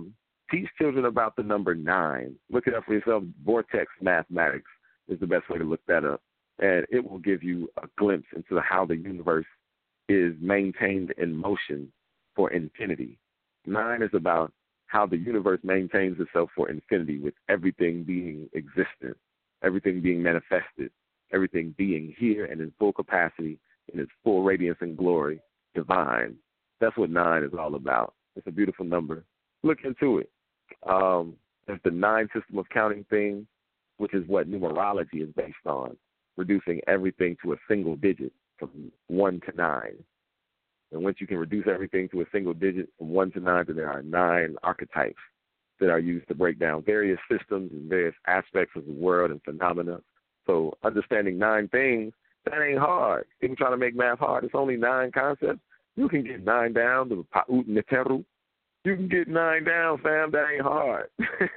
Teach children about the number nine. Look it up for yourself. Vortex Mathematics is the best way to look that up. And it will give you a glimpse into how the universe is maintained in motion for infinity. Nine is about how the universe maintains itself for infinity, with everything being existent, everything being manifested, everything being here and in full capacity, in its full radiance and glory, divine. That's what nine is all about. It's a beautiful number. Look into it. Um, there's the nine system of counting things, which is what numerology is based on, reducing everything to a single digit from one to nine. And once you can reduce everything to a single digit from one to nine, then there are nine archetypes that are used to break down various systems and various aspects of the world and phenomena. So understanding nine things, that ain't hard. People trying to make math hard. It's only nine concepts. You can get nine down to Pa'ut Neteru. You can get nine down, fam. That ain't hard.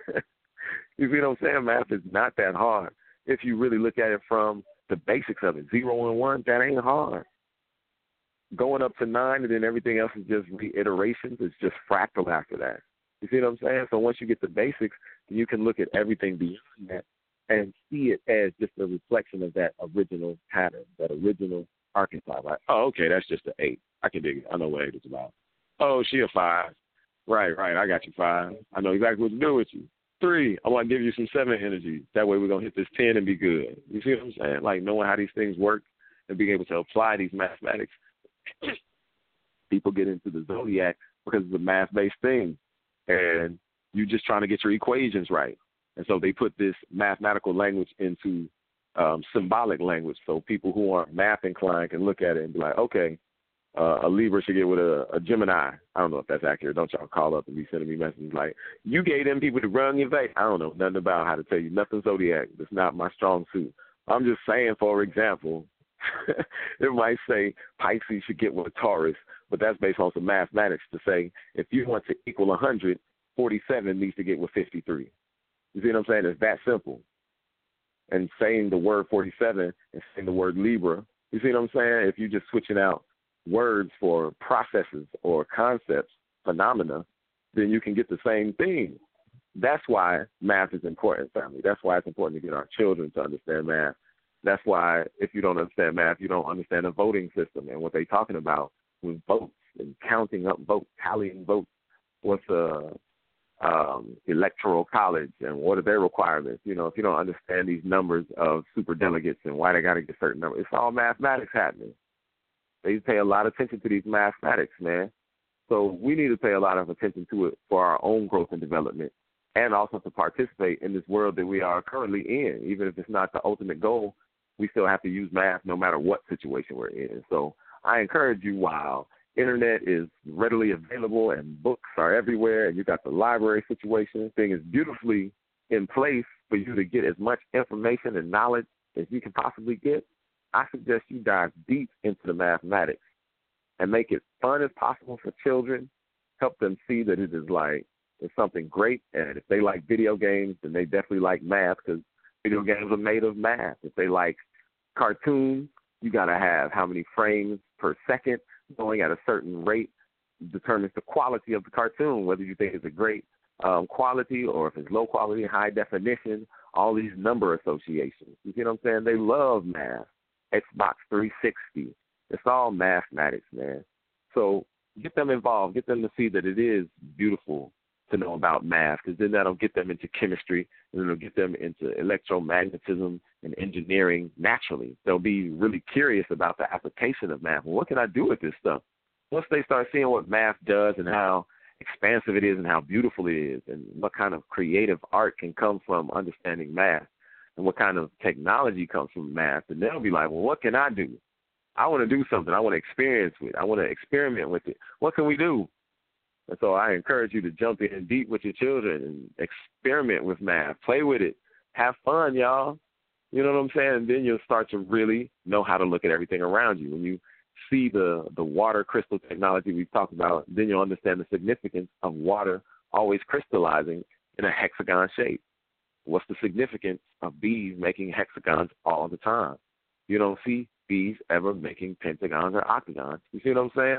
You see what I'm saying? Math is not that hard. If you really look at it from the basics of it, zero and one, that ain't hard. Going up to nine and then everything else is just reiterations. It's just fractal after that. You see what I'm saying? So once you get the basics, you can look at everything beyond that and see it as just a reflection of that original pattern, that original archetype. Like, oh, okay, that's just an eight. I can dig it. I know what eight is about. Oh, she a five. Right, right. I got you, five. I know exactly what to do with you. Three, I want to give you some seven energy. That way we're going to hit this ten and be good. You see what I'm saying? Like knowing how these things work and being able to apply these mathematics. People get into the zodiac because it's a math-based thing, and you're just trying to get your equations right. And so they put this mathematical language into um, symbolic language, so people who aren't math inclined can look at it and be like, okay, uh, a Libra should get with a, a Gemini. I don't know if that's accurate. Don't y'all call up and be sending me messages like, you gave them people the wrong advice. I don't know nothing about how to tell you nothing zodiac. That's not my strong suit. I'm just saying, for example, it might say Pisces should get with a Taurus, but that's based on some mathematics to say if you want to equal one hundred, forty-seven needs to get with fifty-three. You see what I'm saying? It's that simple. And saying the word forty-seven and saying the word Libra, you see what I'm saying? If you're just switching out words for processes or concepts, phenomena, then you can get the same thing. That's why math is important, family. That's why it's important to get our children to understand math. That's why if you don't understand math, you don't understand the voting system and what they're talking about with votes and counting up votes, tallying votes. What's the um, electoral college and what are their requirements? You know, if you don't understand these numbers of superdelegates and why they got to get certain numbers, it's all mathematics happening. They pay a lot of attention to these mathematics, man. So we need to pay a lot of attention to it for our own growth and development, and also to participate in this world that we are currently in. Even if it's not the ultimate goal, we still have to use math no matter what situation we're in. So I encourage you, while internet is readily available and books are everywhere and you got the library situation, thing is beautifully in place for you to get as much information and knowledge as you can possibly get, I suggest you dive deep into the mathematics and make it fun as possible for children. Help them see that it is like it's something great. And if they like video games, then they definitely like math because video games are made of math. If they like cartoons, you got to have how many frames per second going at a certain rate determines the quality of the cartoon, whether you think it's a great um, quality or if it's low quality, high definition, all these number associations. You see what I'm saying? They love math. Xbox three sixty. It's all mathematics, man. So get them involved. Get them to see that it is beautiful to know about math, because then that'll get them into chemistry, and it'll get them into electromagnetism and engineering naturally. They'll be really curious about the application of math. Well, what can I do with this stuff? Once they start seeing what math does and how expansive it is and how beautiful it is and what kind of creative art can come from understanding math and what kind of technology comes from math, and they'll be like, well, what can I do? I want to do something. I want to experience with it. I want to experiment with it. What can we do? And so I encourage you to jump in deep with your children and experiment with math. Play with it. Have fun, y'all. You know what I'm saying? And then you'll start to really know how to look at everything around you. When you see the, the water crystal technology we've talked about, then you'll understand the significance of water always crystallizing in a hexagon shape. What's the significance of bees making hexagons all the time? You don't see bees ever making pentagons or octagons. You see what I'm saying? Like,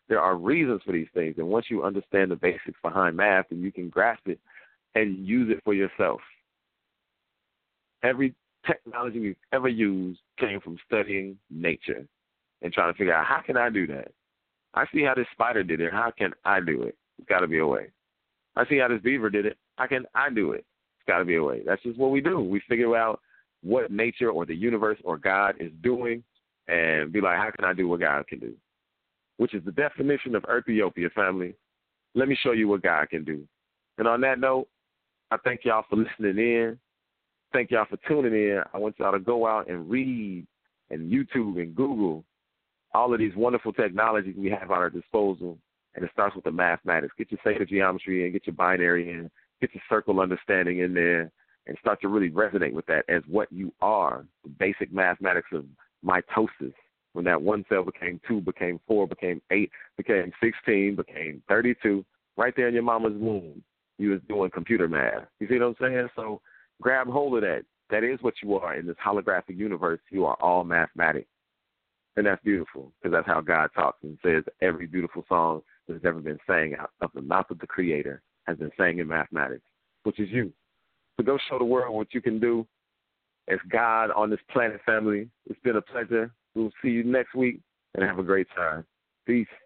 There are reasons for these things. And once you understand the basics behind math, then you can grasp it and use it for yourself. Every technology we've ever used came from studying nature and trying to figure out, how can I do that? I see how this spider did it. How can I do it? It's got to be a way. I see how this beaver did it. How can I do it? It's got to be a way. That's just what we do. We figure out what nature or the universe or God is doing and be like, how can I do what God can do? Which is the definition of Earthiopia, family. Let me show you what God can do. And on that note, I thank y'all for listening in. Thank y'all for tuning in. I want y'all to go out and read and YouTube and Google all of these wonderful technologies we have at our disposal. And it starts with the mathematics. Get your sacred geometry in, get your binary in, get your circle understanding in there, and start to really resonate with that as what you are, the basic mathematics of mitosis, when that one cell became two, became four, became eight, became sixteen, became thirty-two, right there in your mama's womb. You was doing computer math. You see what I'm saying? So grab hold of that. That is what you are in this holographic universe. You are all mathematics. And that's beautiful, because that's how God talks and says every beautiful song that's ever been sang out of the mouth of the Creator has been sang in mathematics, which is you. So go show the world what you can do as God on this planet, family. It's been a pleasure. We'll see you next week, and have a great time. Peace.